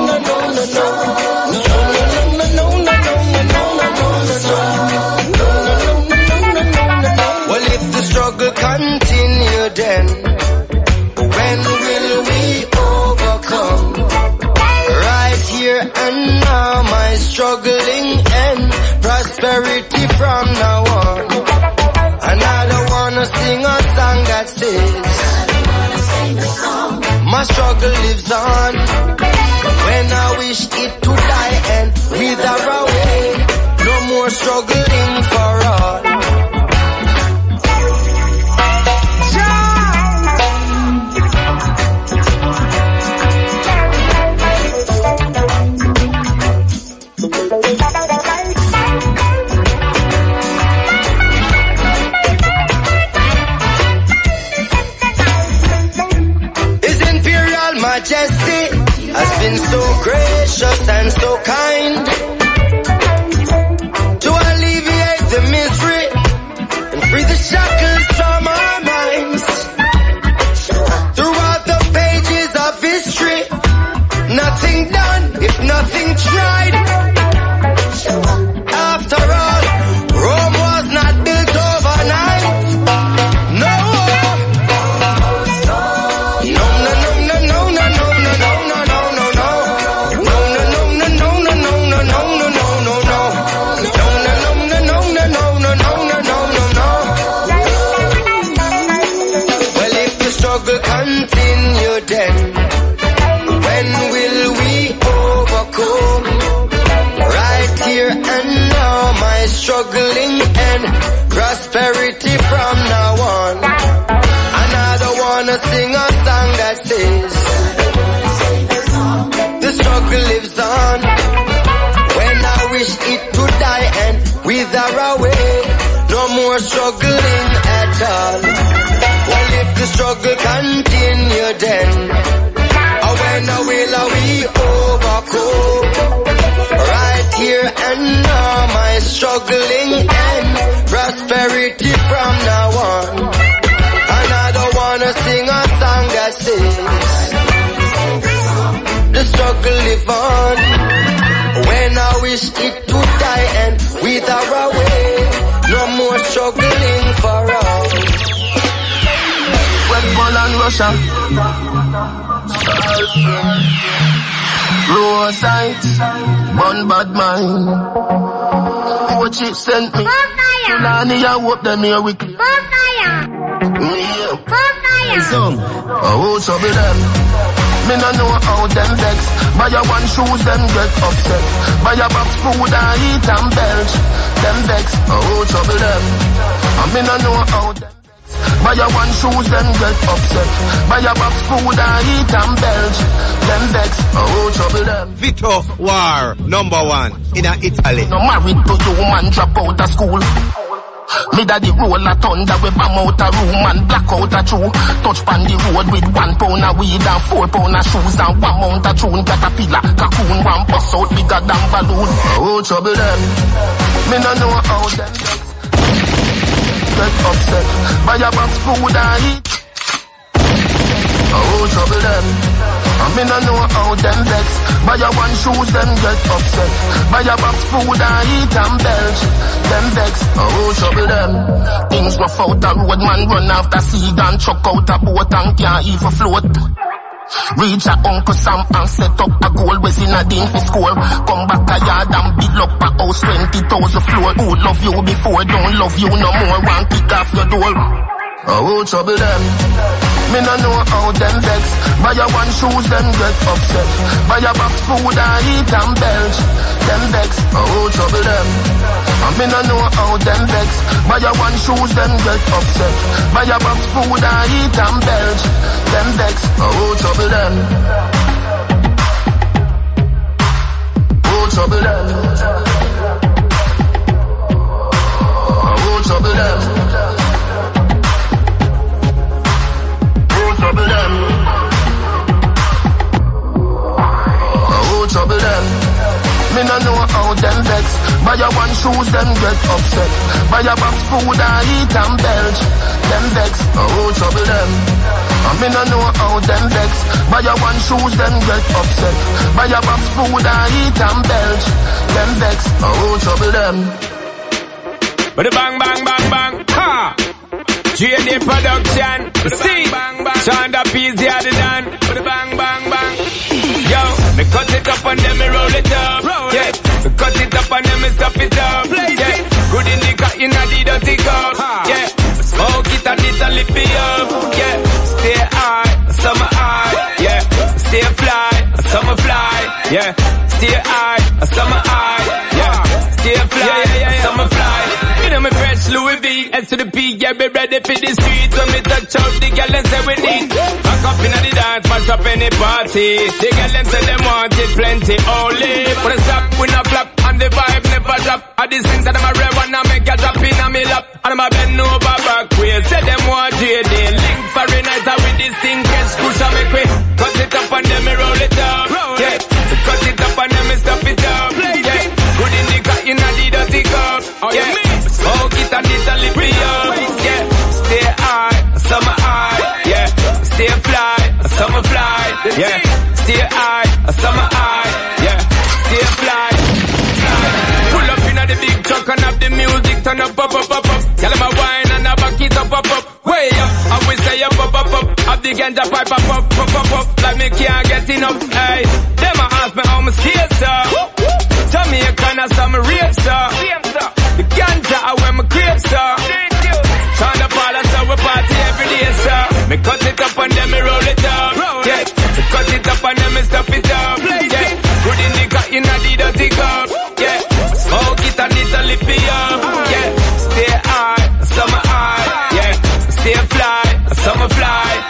well, if the struggle continue, then when will we overcome? Right here and now, my struggling and prosperity from now on. And I don't wanna sing a song that says my struggle lives on. When I wish it to die and wither away. No more struggling for all. His Imperial Majesty has been so gracious and so kind to alleviate the misery and free the shackles from our minds. Throughout the pages of history, nothing done if nothing tried. After continue then? When will we overcome? Right here and now, my struggling end. Prosperity from now on. And I don't wanna sing a song that says the struggle lives on. When I wish it to die and wither away, no more struggling at all. Well, if the struggle continue then, when will we overcome? Right here and now, my struggling end. Prosperity from now on. And I don't wanna sing a song that says the struggle live on. When I wish it to die and wither away, no more struggling for all. West Poland, Russia. Raw sights, one bad mind. What it sent me. Fulani, I hope them here weekly. Oh, trouble them. Me no know how them vex. Buy a one shoes, them get upset. Buy a box food, I eat and belch. Them vex. Oh, trouble them. And me no know how them. Buy a one shoes, them get upset. Buy a box food, I eat and belch. Them vex, oh trouble them. Vito War, #1 in Italy. No married to you, man, drop out of school. Me daddy roll a thunder, we bang out a room and black out a chew. Touch pan the road with 1 pound of weed and 4 pound of shoes and 1 mount of tune. Caterpillar, cocoon, 1 bus out bigger than balloon. Oh trouble them. Me no know how them get upset. Buy a box food and eat. Oh trouble them. I me no know how them vex. Buy a one shoes, them get upset. Buy a box food and eat and belch. Them vex, oh trouble them. Things rough out the road, man run after seed and chuck out a boat and can't even float. Reach a Uncle Sam and set up a goal. Where's in a din for score. Come back a yard and build up a house 20,000 floor. Who love you before, don't love you no more. One kick off your door. Oh trouble them. Me no know how them vex. Buy a one shoes, them get upset. Buy a box food and eat and belch. Them vex, oh trouble them. And me no know how them vex. Buy a one shoes, them get upset. Buy a box food and eat and belch. Them vex, oh trouble them. Oh trouble them. Oh trouble them. Trouble them. Oh, trouble them. Me no know how them vex. Buy a one shoes, them get upset. Buy a box food and eat and belch. Them vex. Oh, trouble them. And me no know how them vex. Buy a one shoes, them get upset. Buy a box food and eat and belch. Them vex. Oh, trouble them. But the bang, bang, bang, bang. Ha! G&A production, see, Shonda P's the other done, with a bang, bang, bang. Yo, me cut it up and then me roll it up, yeah. Me cut it up and then me stuff it up, yeah. Good in the cut, you know the dirty cup, yeah. Smoke it and it'll lift me up, yeah. Stay high, summer high, yeah. Stay fly, summer fly, yeah. Stay high, summer high, yeah. Stay fly, summer fly. You know me fresh Louis V, S to the P, yeah, be ready for the streets. When me touch out the girl and say we need. Back up in the dance, mash up any party. The girl and say them want it plenty only. When I stop, we not flop, and the vibe never drop. At the center, them a rev and I make a drop in a me lap. And I'm a bend over back way. Say them want JD, link for a night with this thing, catch push and make way. Cut it up and then me roll it up, yeah. Cut it up and then me stop it up, yeah. Good in the cut, you know the dirty cup, yeah. Smoke it and it'll lift me up, yeah. Stay high, summer high, yeah. Stay fly, summer fly, yeah. Stay high, summer high, yeah. Stay fly. Pull up in the big truck and have the music turn up, up, up, up, up. Tell them a wine and a back it up, up, up. Way up, I will say up, up, up, up. Have the ganja pipe up, up, up, up, up. Like me can't get enough, hey. Them a ask me how my skate, sir. Jamaican and some real, sir. The ganja are when my grapes, sir. Turn the ball and so we party every day, sir. Me cut it up and then me roll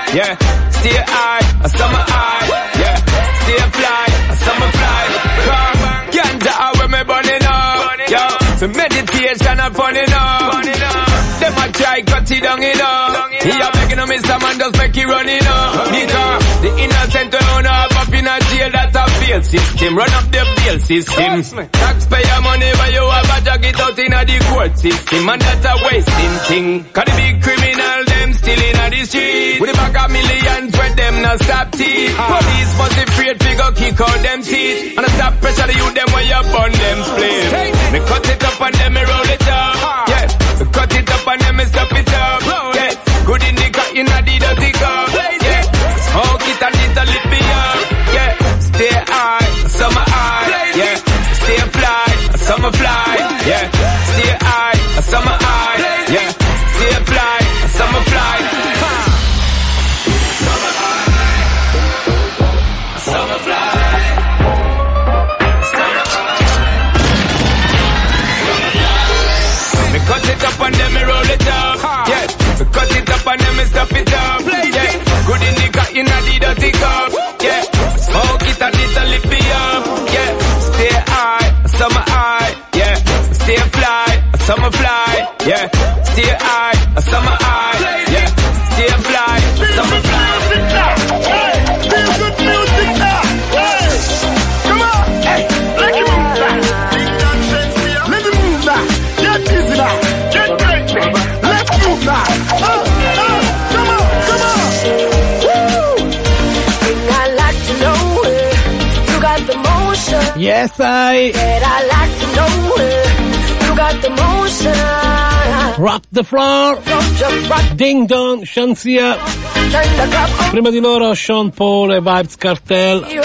yeah. Stay high, a summer high, yeah. Stay fly, a summer fly. Come, ganja when me burning up, yo. So meditation and funny up. Them a try cut it down, He a begging on me, some man just make it running up. Because the innocent don't know up in a jail, that a fail system. Run up the bail system. Taxpayer money where you have a jog it out in a the court system. And that a wasting thing. Cause the big criminal, them still in a the street. With the back of millions where them not stop teeth. Police must be afraid to go kick out them teeth. And a stop pressure the youth them where you burn them split. Me cut it up and then me roll it up. Yeah, me cut it up and then me stop it up. Yeah, good in the cut in a the dirty cup. Yeah, smoke it and it'll lift me up. Yeah, stay high, summer high. Yeah, stay fly, summer fly. Yeah, stay high, summer high. Yeah, stay fly, summer fly. Summer high, summer fly. Cut it up and then me roll it up. Yeah, so cut it up and then me stop it up. Yeah, good in the cut in the dirty cup. Yeah, smoke it and it'll lift me up. Yeah, stay high, summer high. Yeah, stay fly, summer fly. Yeah, stay high, summer high. Yeah, stay fly, summer fly. Hey, feel good music now. Hey, come on, hey, let me move that. Let me move that. Get busy now. Get crazy. Let's move now. Come on. Woo. Thing I like to know you got the motion. Yes, I. Said I like to know you got the motion. Rock the floor. Ding Dong, Shansia. Prima di loro Sean Paul e Vybz Kartel. The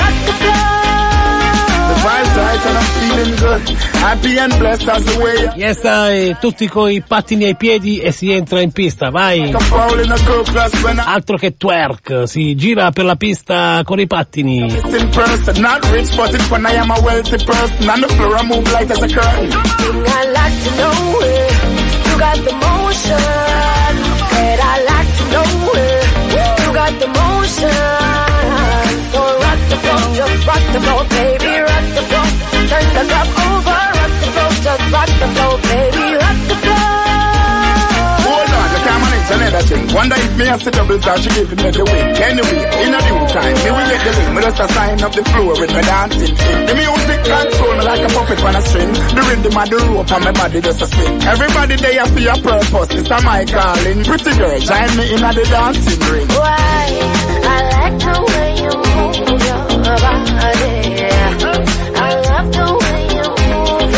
vibes right and I'm feeling good. Happy and blessed as the way. Yes, dai, tutti coi pattini ai piedi e si entra in pista, vai. Altro che twerk, si gira per la pista con i pattini. Not rich, but it's when I am a wealthy person. On the floor I move light as a curtain. I like to know you got the motion. Said I like to know you got the motion. So rock the floor, just rock the floor, baby, rock the floor. Turn the club over, rock the floor, just rock the floor, baby, rock the floor. Hold on, the can't manage another thing. Wonder if me has to double star, she give me the wing. Anyway, in a due time, me will get the ring. Me just a sign up the floor with me dancing. The music control me like a puppet on a string. The rhythm of the rope and my body just a swing. Everybody they have for your purpose, it's a my calling. Pretty girl, join me in a the dancing ring. Why? I like the way you move your body. I love the way you move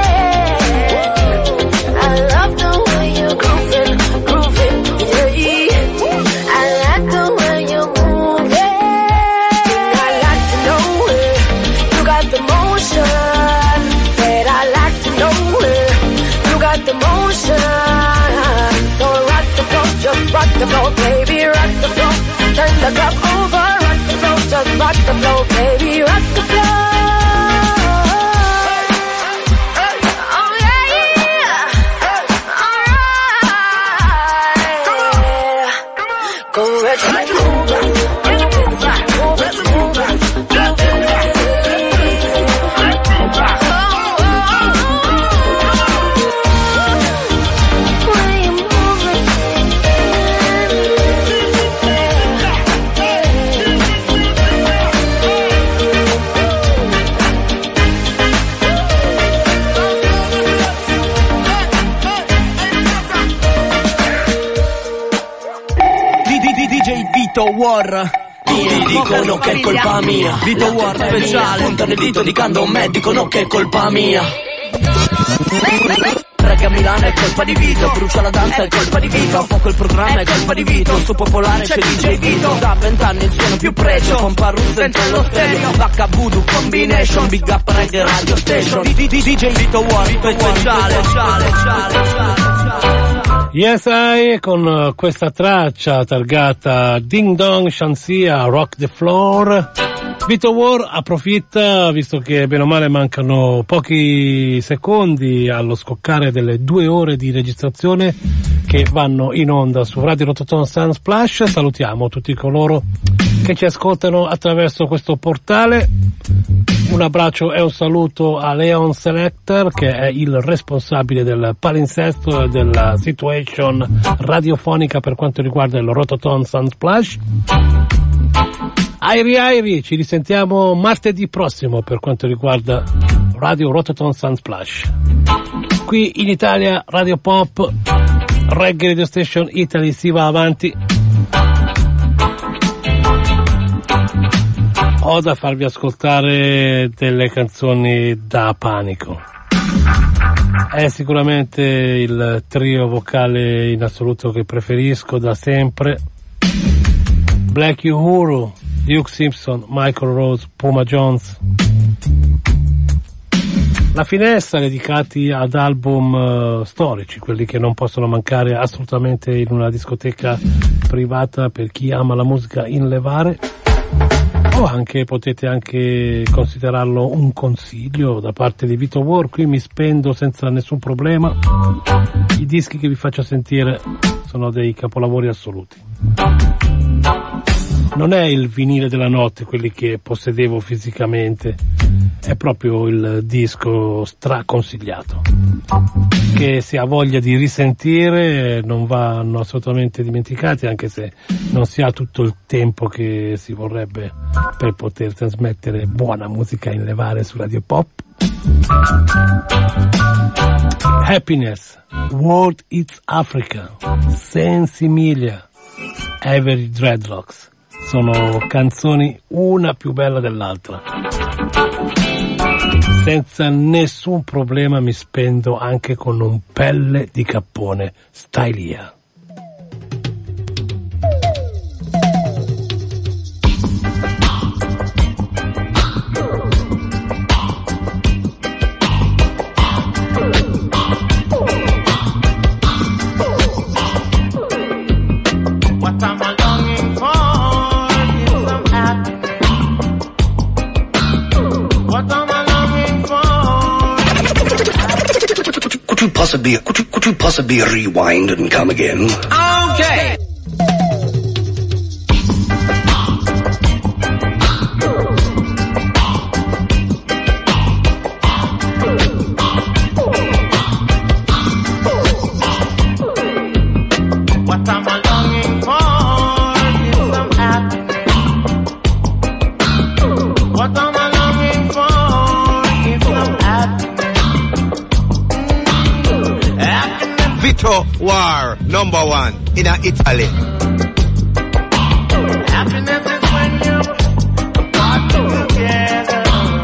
it. I love the way you groove it, yeah. I like the way you move it. I like to know it. You got the motion. Said I like to know it. You got the motion. So rock the floor, just rock the floor, baby, rock the floor. Turn the club over, rock the floor, just rock the floor, baby, rock the floor. Vito War. Ti dicono che è colpa mia. Vito War speciale. Puntano il dito indicando un me. Dicono che è colpa mia. Reggae a Milano è colpa di Vito. Brucia la danza è colpa di Vito. A fuoco il programma è colpa di Vito. Su popolare c'è DJ Vito. Da 20 anni il suono più pregio. Con Parruzzo dentro lo stereo. Vacca Voodoo Combination. Big Up Reggae Radio Station. DJ Vito War speciale. Yes, I, con questa traccia targata Ding Dong Shansia Rock the Floor. Vito War approfitta, visto che bene o male mancano pochi secondi allo scoccare delle 2 ore di registrazione, che vanno in onda su Radio Rototom Sunsplash. Salutiamo tutti coloro che ci ascoltano attraverso questo portale. Un abbraccio e un saluto a Leon Selector, che è il responsabile del palinsesto e della situation radiofonica per quanto riguarda il Rototom Sunsplash. Airi, ci risentiamo martedì prossimo per quanto riguarda Radio Rototom Sunsplash. Qui in Italia Radio Pop, Reggae Radio Station Italy si va avanti. Ho da farvi ascoltare delle canzoni da panico. È sicuramente il trio vocale in assoluto che preferisco da sempre. Black Uhuru, Duke Simpson, Michael Rose, Puma Jones. La finestra dedicati ad album storici, quelli che non possono mancare assolutamente in una discoteca privata per chi ama la musica in levare. O anche potete anche considerarlo un consiglio da parte di Vito War. Qui mi spendo senza nessun problema. I dischi che vi faccio sentire sono dei capolavori assoluti. Non è il vinile della notte, quelli che possedevo fisicamente, è proprio il disco straconsigliato, che se ha voglia di risentire non vanno assolutamente dimenticati, anche se non si ha tutto il tempo che si vorrebbe per poter trasmettere buona musica in levare su Radio Pop. Happiness, World It's Africa, Sensimilia, Avery Dreadlocks. Sono canzoni una più bella dell'altra. Senza nessun problema mi spendo anche con un Pelle di Cappone, Stylia. Could you possibly rewind and come again? Okay. What am I longing for is some happiness. What am I longing for is some happiness. Vito War, number one in Italy. Happiness is when you walk together.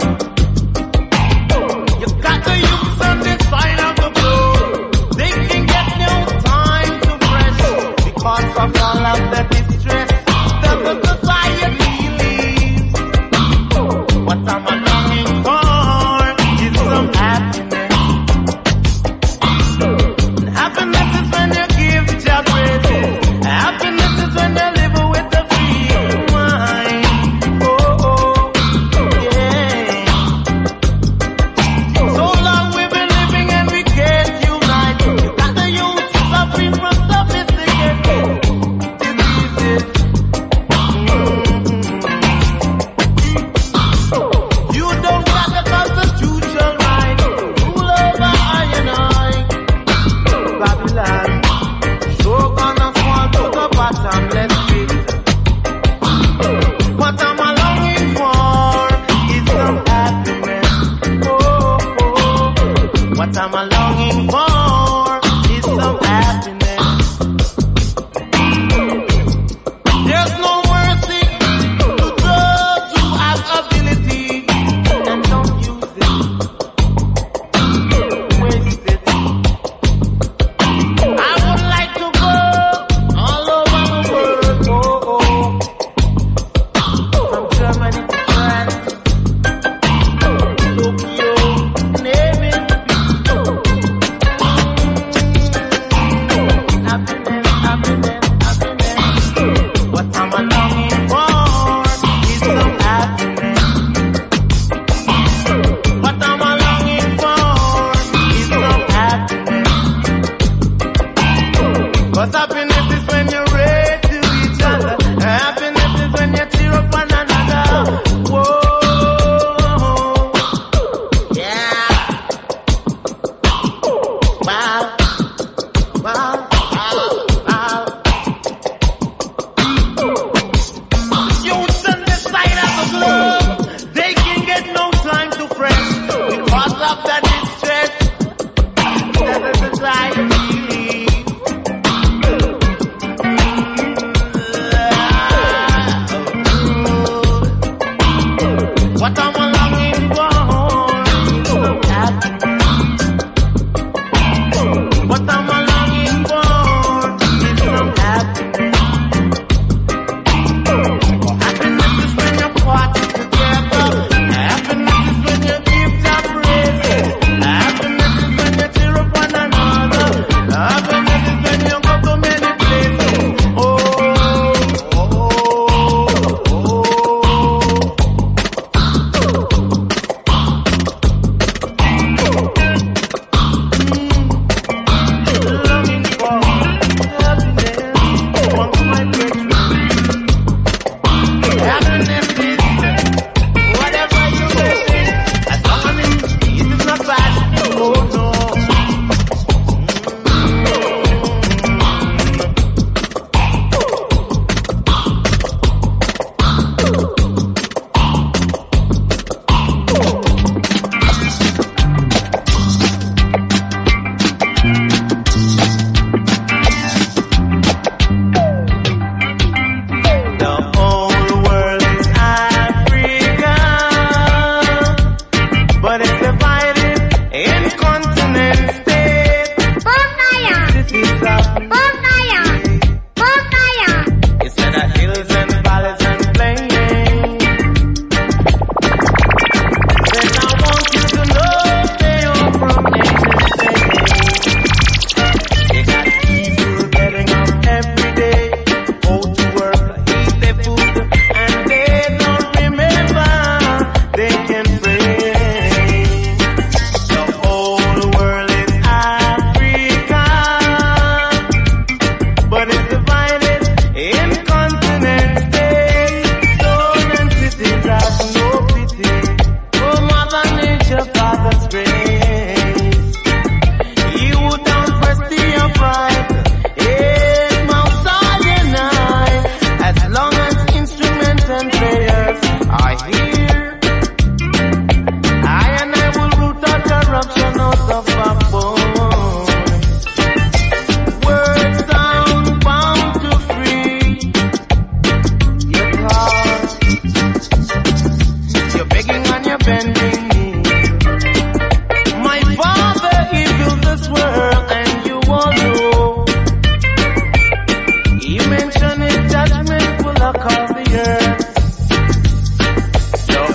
You got to use certain sign of the blue. They can get no time to fresh because of all of the distress that the society leaves. What am I longing for is some happiness. Happiness is when you give your praises. Happiness is when you live with a free mind. Oh, yeah. So long we've been living and we can't unite. You got the youth suffering from sophisticated diseases. You don't got the constitutional right. Rule over I and I. Babylon, so gonna fall to the bottomless pit. What am I longing for is some happiness. Oh, oh. What am I longing for is some happiness. There's no mercy to those who have ability and don't use it. Waste it. I would like to go all over the world, oh, oh. From Germany to France, Tokyo, name it. Happiness, happiness, happiness. What am I longing for is some happiness. What am I longing for is some happiness. and prayers are here. I and I will root out corruption out of our bones. Words sound bound to free your heart. You're begging and you're bending knee. My Father, He built this world and you all know. He mentioned His judgment will occur the earth. So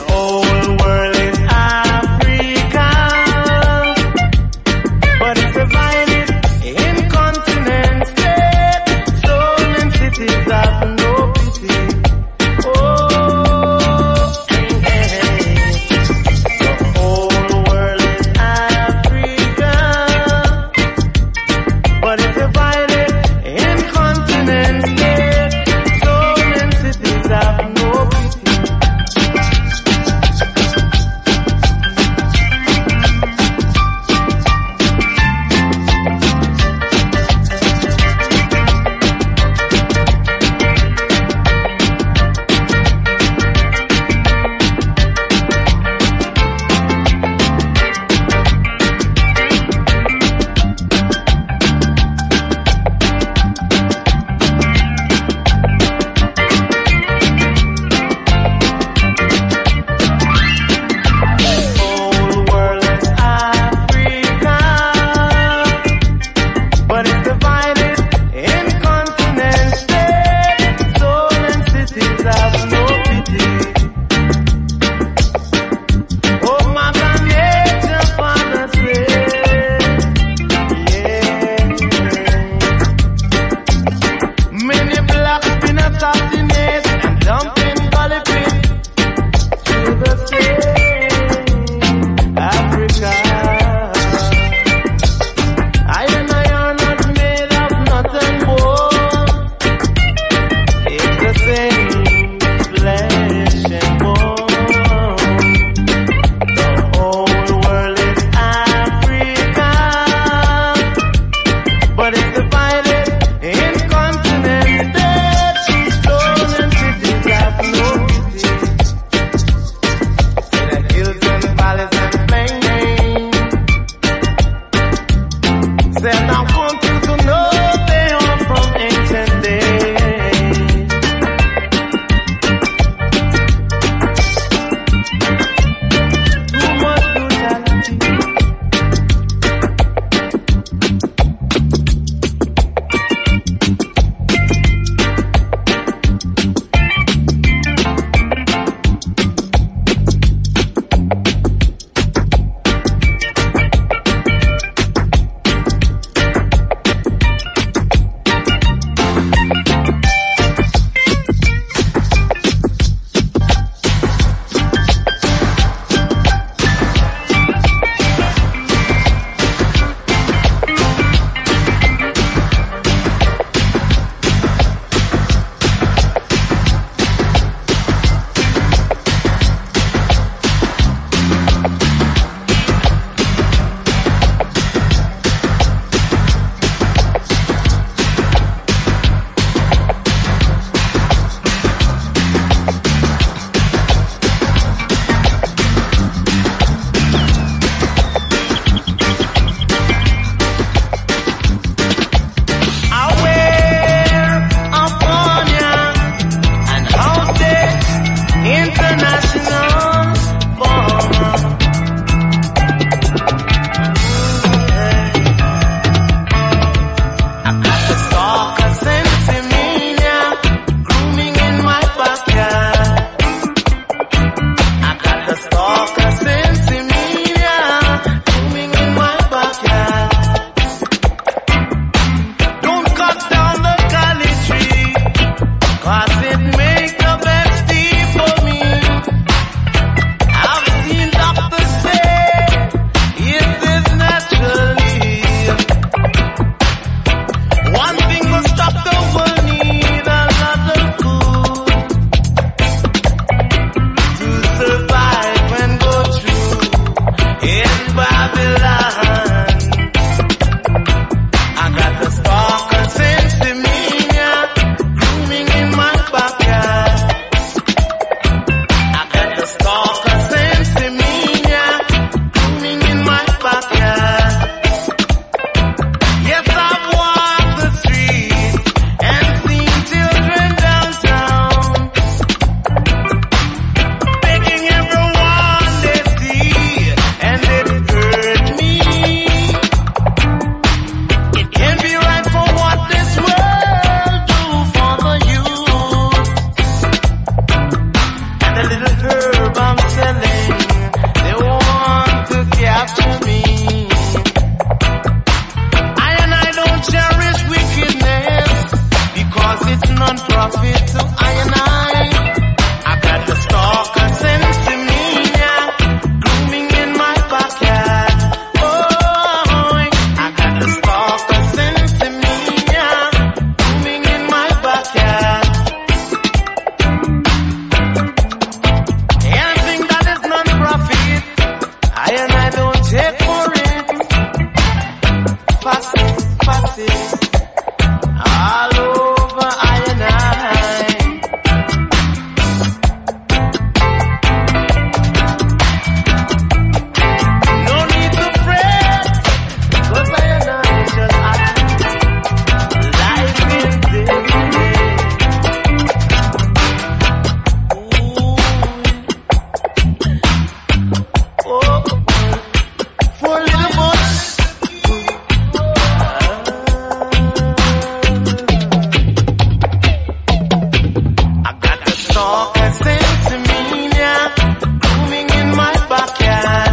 stalker sensimania grooming in my backyard.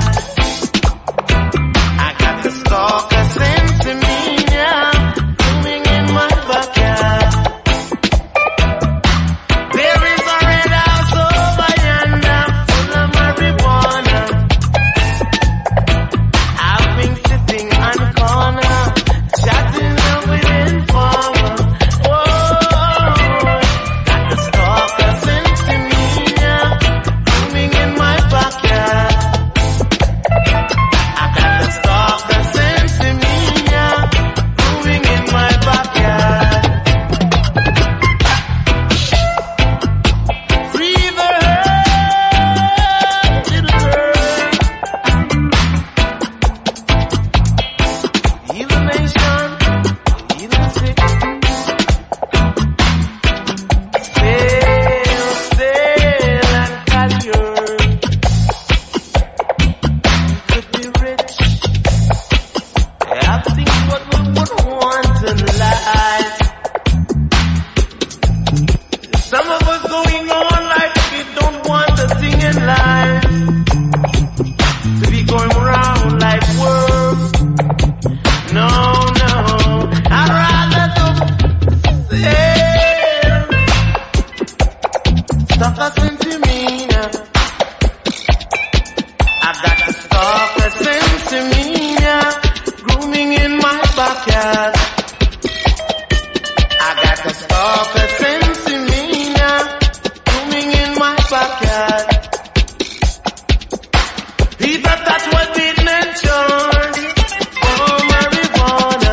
I got the stalker sensimania grooming in my backyard. There is a red house over yonder full of marijuana. I've been sitting on the corner chatting up with informer. Some of us going on like we don't want a thing in life. To be going around like worms. No, no, I'd rather do stop listening to me now. I got to stop listening to me now. Grooming in my backyard. I got to stop listening to me now. Grooming in my backyard. People, that's what we mentioned. Oh, marijuana.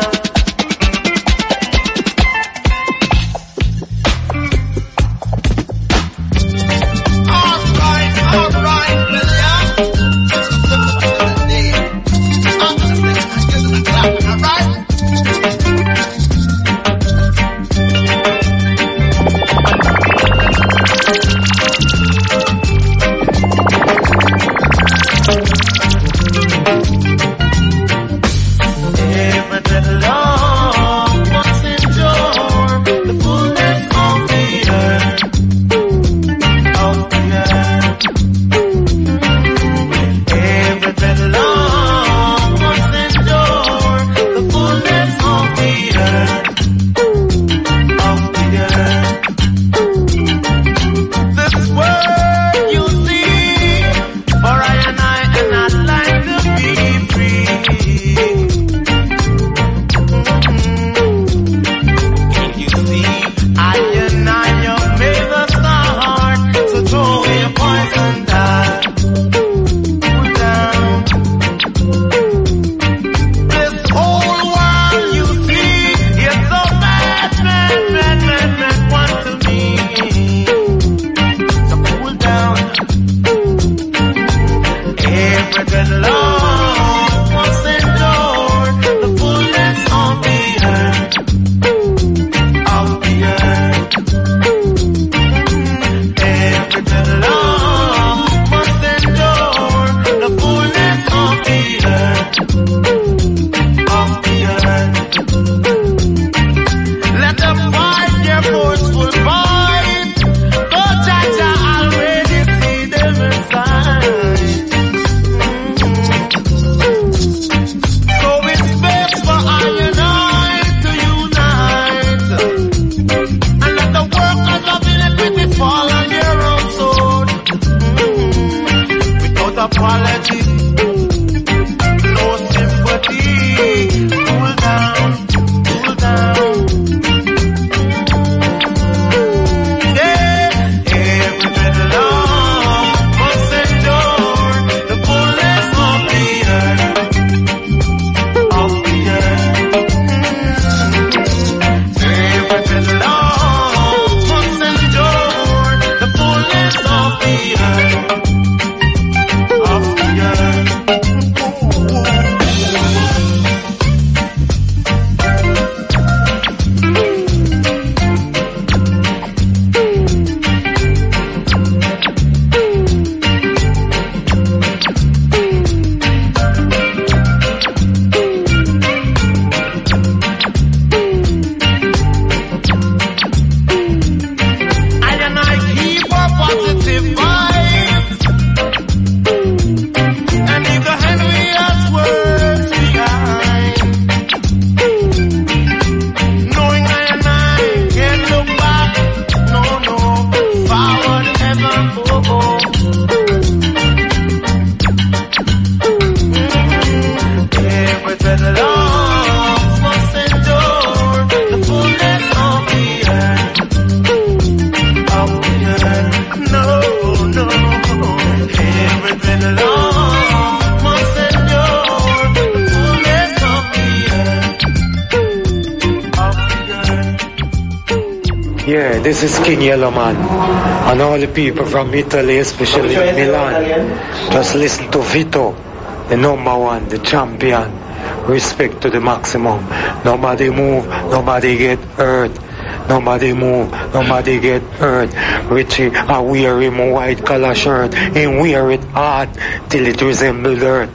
This is King Yellowman, and all the people from Italy, especially Milan. Just listen to Vito, the number one, the champion. Respect to the maximum. Nobody move, nobody get hurt. Nobody move, nobody get hurt. Richie, I wear him a white collar shirt and wear it hard till it resembles dirt.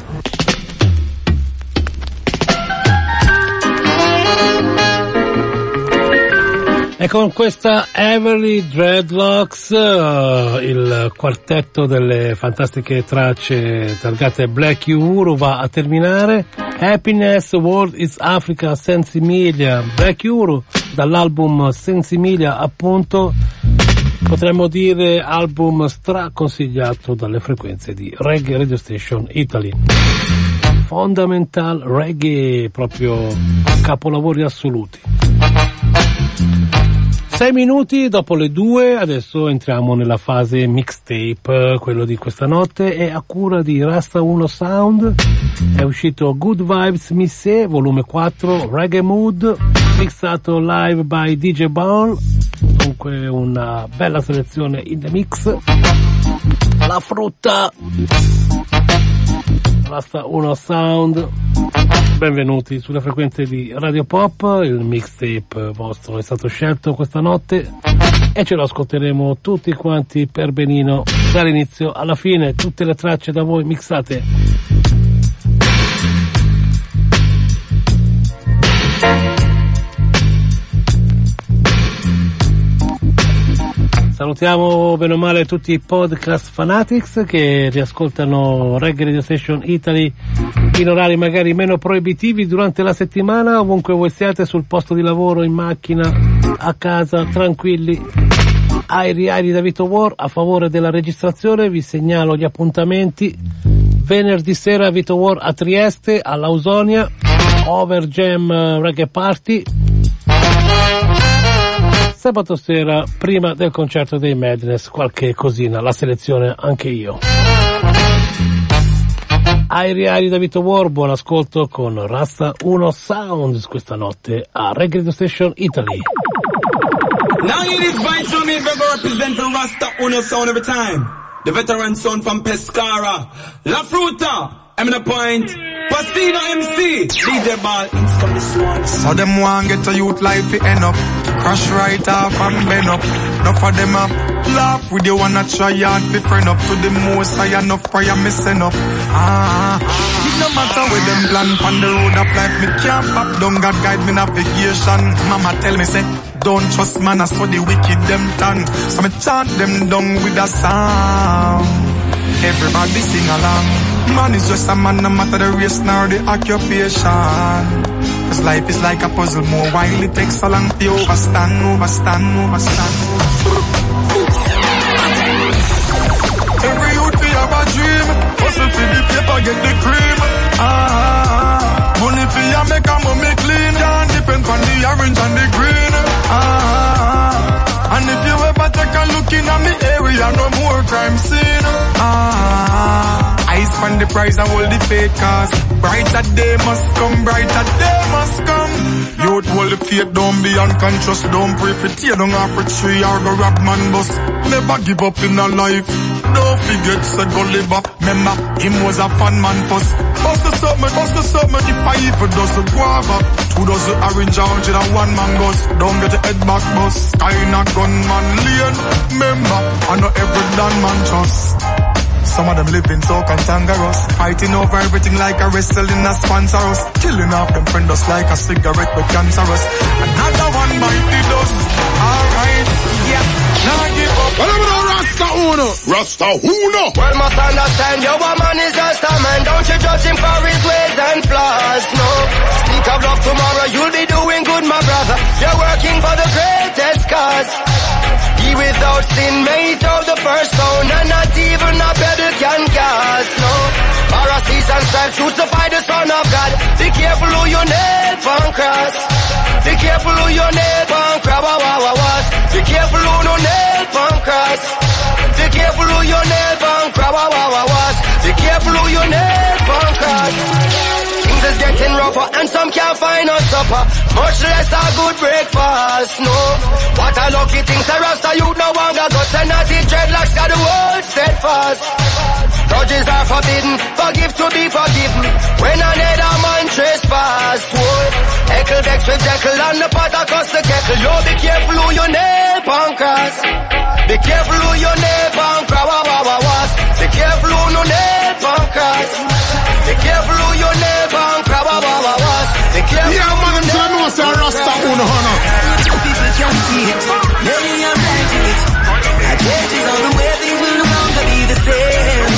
E con questa Everly Dreadlocks, il quartetto delle fantastiche tracce targate Black Uhuru va a terminare. Happiness, World is Africa, Sensimilia, Black Uhuru, dall'album Sensimilia, appunto, potremmo dire album straconsigliato dalle frequenze di Reggae Radio Station Italy. Fundamental Reggae, proprio capolavori assoluti. 6 minuti dopo le 2, adesso entriamo nella fase mixtape, quello di questa notte è a cura di Rasta 1 Sound, è uscito Good Vibes Missé, volume 4, Reggae Mood, mixato live by DJ Ball, dunque una bella selezione in the mix, la frutta, Rasta 1 Sound. Benvenuti sulle frequenze di Radio Pop, il mixtape vostro è stato scelto questa notte e ce lo ascolteremo tutti quanti per benino dall'inizio alla fine, tutte le tracce da voi mixate. Salutiamo bene o male tutti i podcast fanatics che riascoltano Reggae Radio Station Italy in orari magari meno proibitivi durante la settimana, ovunque voi siate, sul posto di lavoro, in macchina, a casa, tranquilli. Airi da Vito War, a favore della registrazione vi segnalo gli appuntamenti: venerdì sera Vito War a Trieste, all'Ausonia, Over Jam Reggae Party. Sabato sera, prima del concerto dei Madness, qualche cosina, la selezione anche io. Airi da Vito War, buon ascolto con Rasta 1 Sounds questa notte a Reggae Radio Station Italy. Now it is vital me to represent the Rasta 1 Sound every time. The veteran son from Pescara, La Fruta, I'm in a point. Pastino MC, DJ Ball, from this one. So them want get a youth life to end up. Crash right off and bend up. Enough of them up. Laugh with you wanna try hard to friend up. To the most I enough prayer missing up. It no matter where them plan on the road of life. Me can't pop down, God guide me navigation. Mama tell me say, don't trust man, as for the wicked them turn. So me chant them down with a sound. Everybody sing along. Man is just a man, no matter the race nor the occupation. Cause life is like a puzzle, more while it takes so long to overstand. Every youth we have a dream. Hustle for the paper, get the cream. Money for ya make a mommy clean. Can't depend on the orange and the green. And if you ever take a look in at me area, no more crime scene. Eyes on the prize and hold the fake cause brighter day must come, brighter day must come. Youth hold the faith, don't be unconscious. Don't pray for tear, don't offer tree or go rob man bus. Never give up in a life. Don't forget, say go live up. Remember, him was a fun man first. Bust the summer, if I even does the guava. 2 dozen orange orange and 1 mangoes. Don't get your head back bus. Kinda gunman lane. Remember, I know every damn man trust. Some of them living so cantankerous, fighting over everything like a wrestling a sponsor us. Killing off them friend us like a cigarette with cancerous. Another one bite the dust. Alright, yeah, now give up. Well, I'm no Rasta Uno. Rasta Uno. Well, must understand your woman is just a man. Don't you judge him for his ways and flaws, no. Speak of love tomorrow, you'll be doing good, my brother. You're working for the greatest cause. He without sin made out the first stone, and not even a pedal can cast, no. Pharisees and scribes crucify the Son of God. Be careful who you nail from cross. Be careful who you nail from cross. Be careful who you nail from cross. Be careful who you nail from cross. Be careful who you nail from cross. Kings is getting rougher, and some can't find no supper, much less a good breakfast. No, what a lucky thing, say Rasta youth no longer got and not the dreadlocks got the world steadfast. Grudges are forbidden, forgive to be forgiven. When another man trespass, whoa. Heckle vex with Jekyll and the pot across the kettle. Yo, be careful who you nail on cross. Be careful who you nail on cross. Be careful who you nail on cross. Be careful who you nail on cross. Be careful. Yeah, man, you know say Rasta uno honor. People can see it, many are writing it. I guess it's on the way, things will no longer be the same.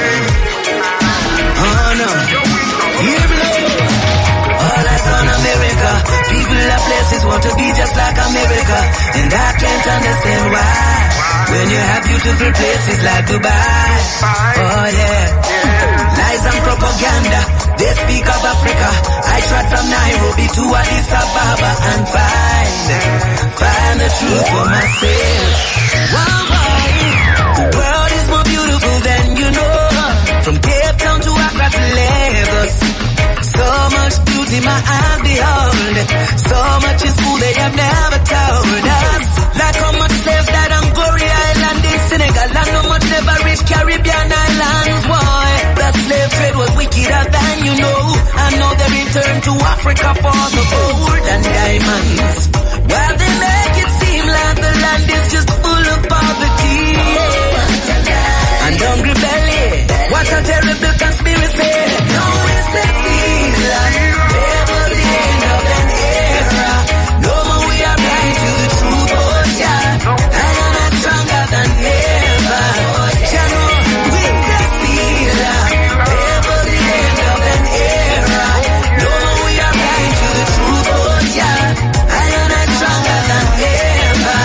Oh no, here we go. All eyes on America. People of places want to be just like America, and I can't understand why. When you have beautiful places like Dubai. Oh yeah, lies and propaganda. They speak of Africa. I trot from Nairobi to Addis Ababa and find the truth for myself. Wow, the world is more beautiful than you know. From Cape Town to Accra to Lagos. So much beauty my eyes behold. So much is cool they have never told us. Like how much slaves died on Goree Island in Senegal, and how much never reached Caribbean islands. Why? The slave trade was wickeder than you know. I know they returned to Africa for the gold and diamonds. While they make it seem like the land is just full of poverty and hungry belly. What a terrible conspiracy. No, it's a land. Never the end of an era. No more we are blind to the truth, oh yeah. I am stronger than ever. With the feeling. Never the end of an era. No more we are blind to the truth, oh yeah. I am stronger than ever.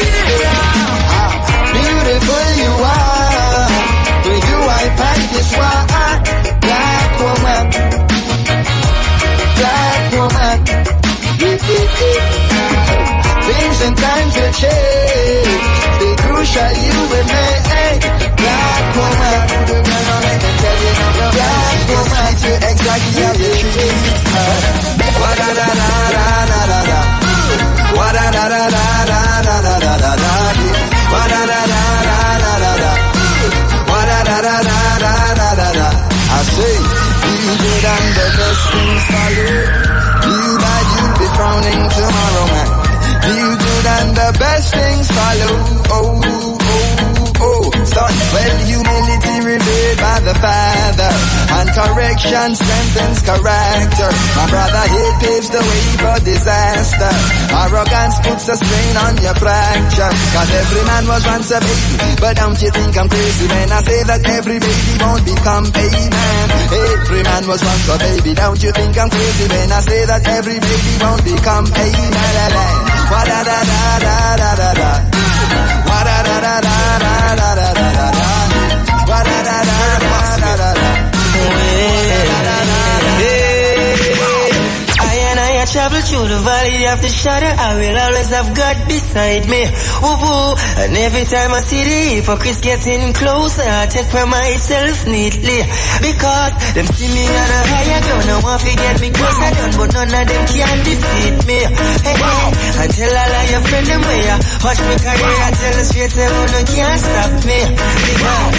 Beautiful you are. With you I practice what black woman. Black woman. Things and times will change. Stay crucial, you and me. Black woman. Black woman. You exactly how you treat her. Wa-da-da-da-da-da-da-da. Wa-da-da-da-da-da-da-da-da-da. Wa-da-da-da-da-da-da-da. Wa-da-da-da-da-da-da-da. I say, you good and the best things follow. You bad, you'll be frowning tomorrow, man. You good and the best things follow. Oh, oh, oh. Son, well, humility revealed by the Father, and correction strengthens character. My brother, hate paves the way for disaster. Arrogance puts a strain on your fracture. Cause every man was once a baby, but don't you think I'm crazy when I say that every baby won't become a man? Every man was once a baby, don't you think I'm crazy when I say that every baby won't become a man? Wa-da-da-da-da-da-da-da. Wa-da-da-da-da-da-da-da-da-da. Wa-da-da-da-da-da-da-da. I travel through the valley of the shadow, I will always have God beside me. Woo-woo. And every time I see the hypocrites getting closer, I take for myself neatly. Because them see me on a higher ground, I want to get me closer down, but none of them can defeat me. Hey, hey, I tell all of your friends them where watch me career, I tell them straight them who no can't stop me. Because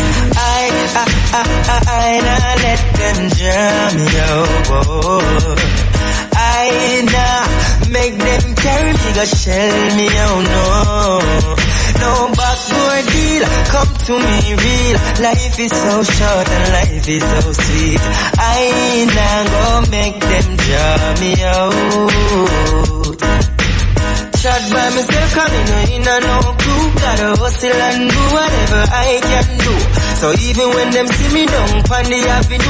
I not let them jam me out. I nah make them carry me, go shell me, oh no. No backdoor deal, come to me real. Life is so short and life is so sweet. I nah go make them draw me out. Shot by myself, coming in and no crew. Gotta hustle and do whatever I can do. So even when them see me down on the avenue,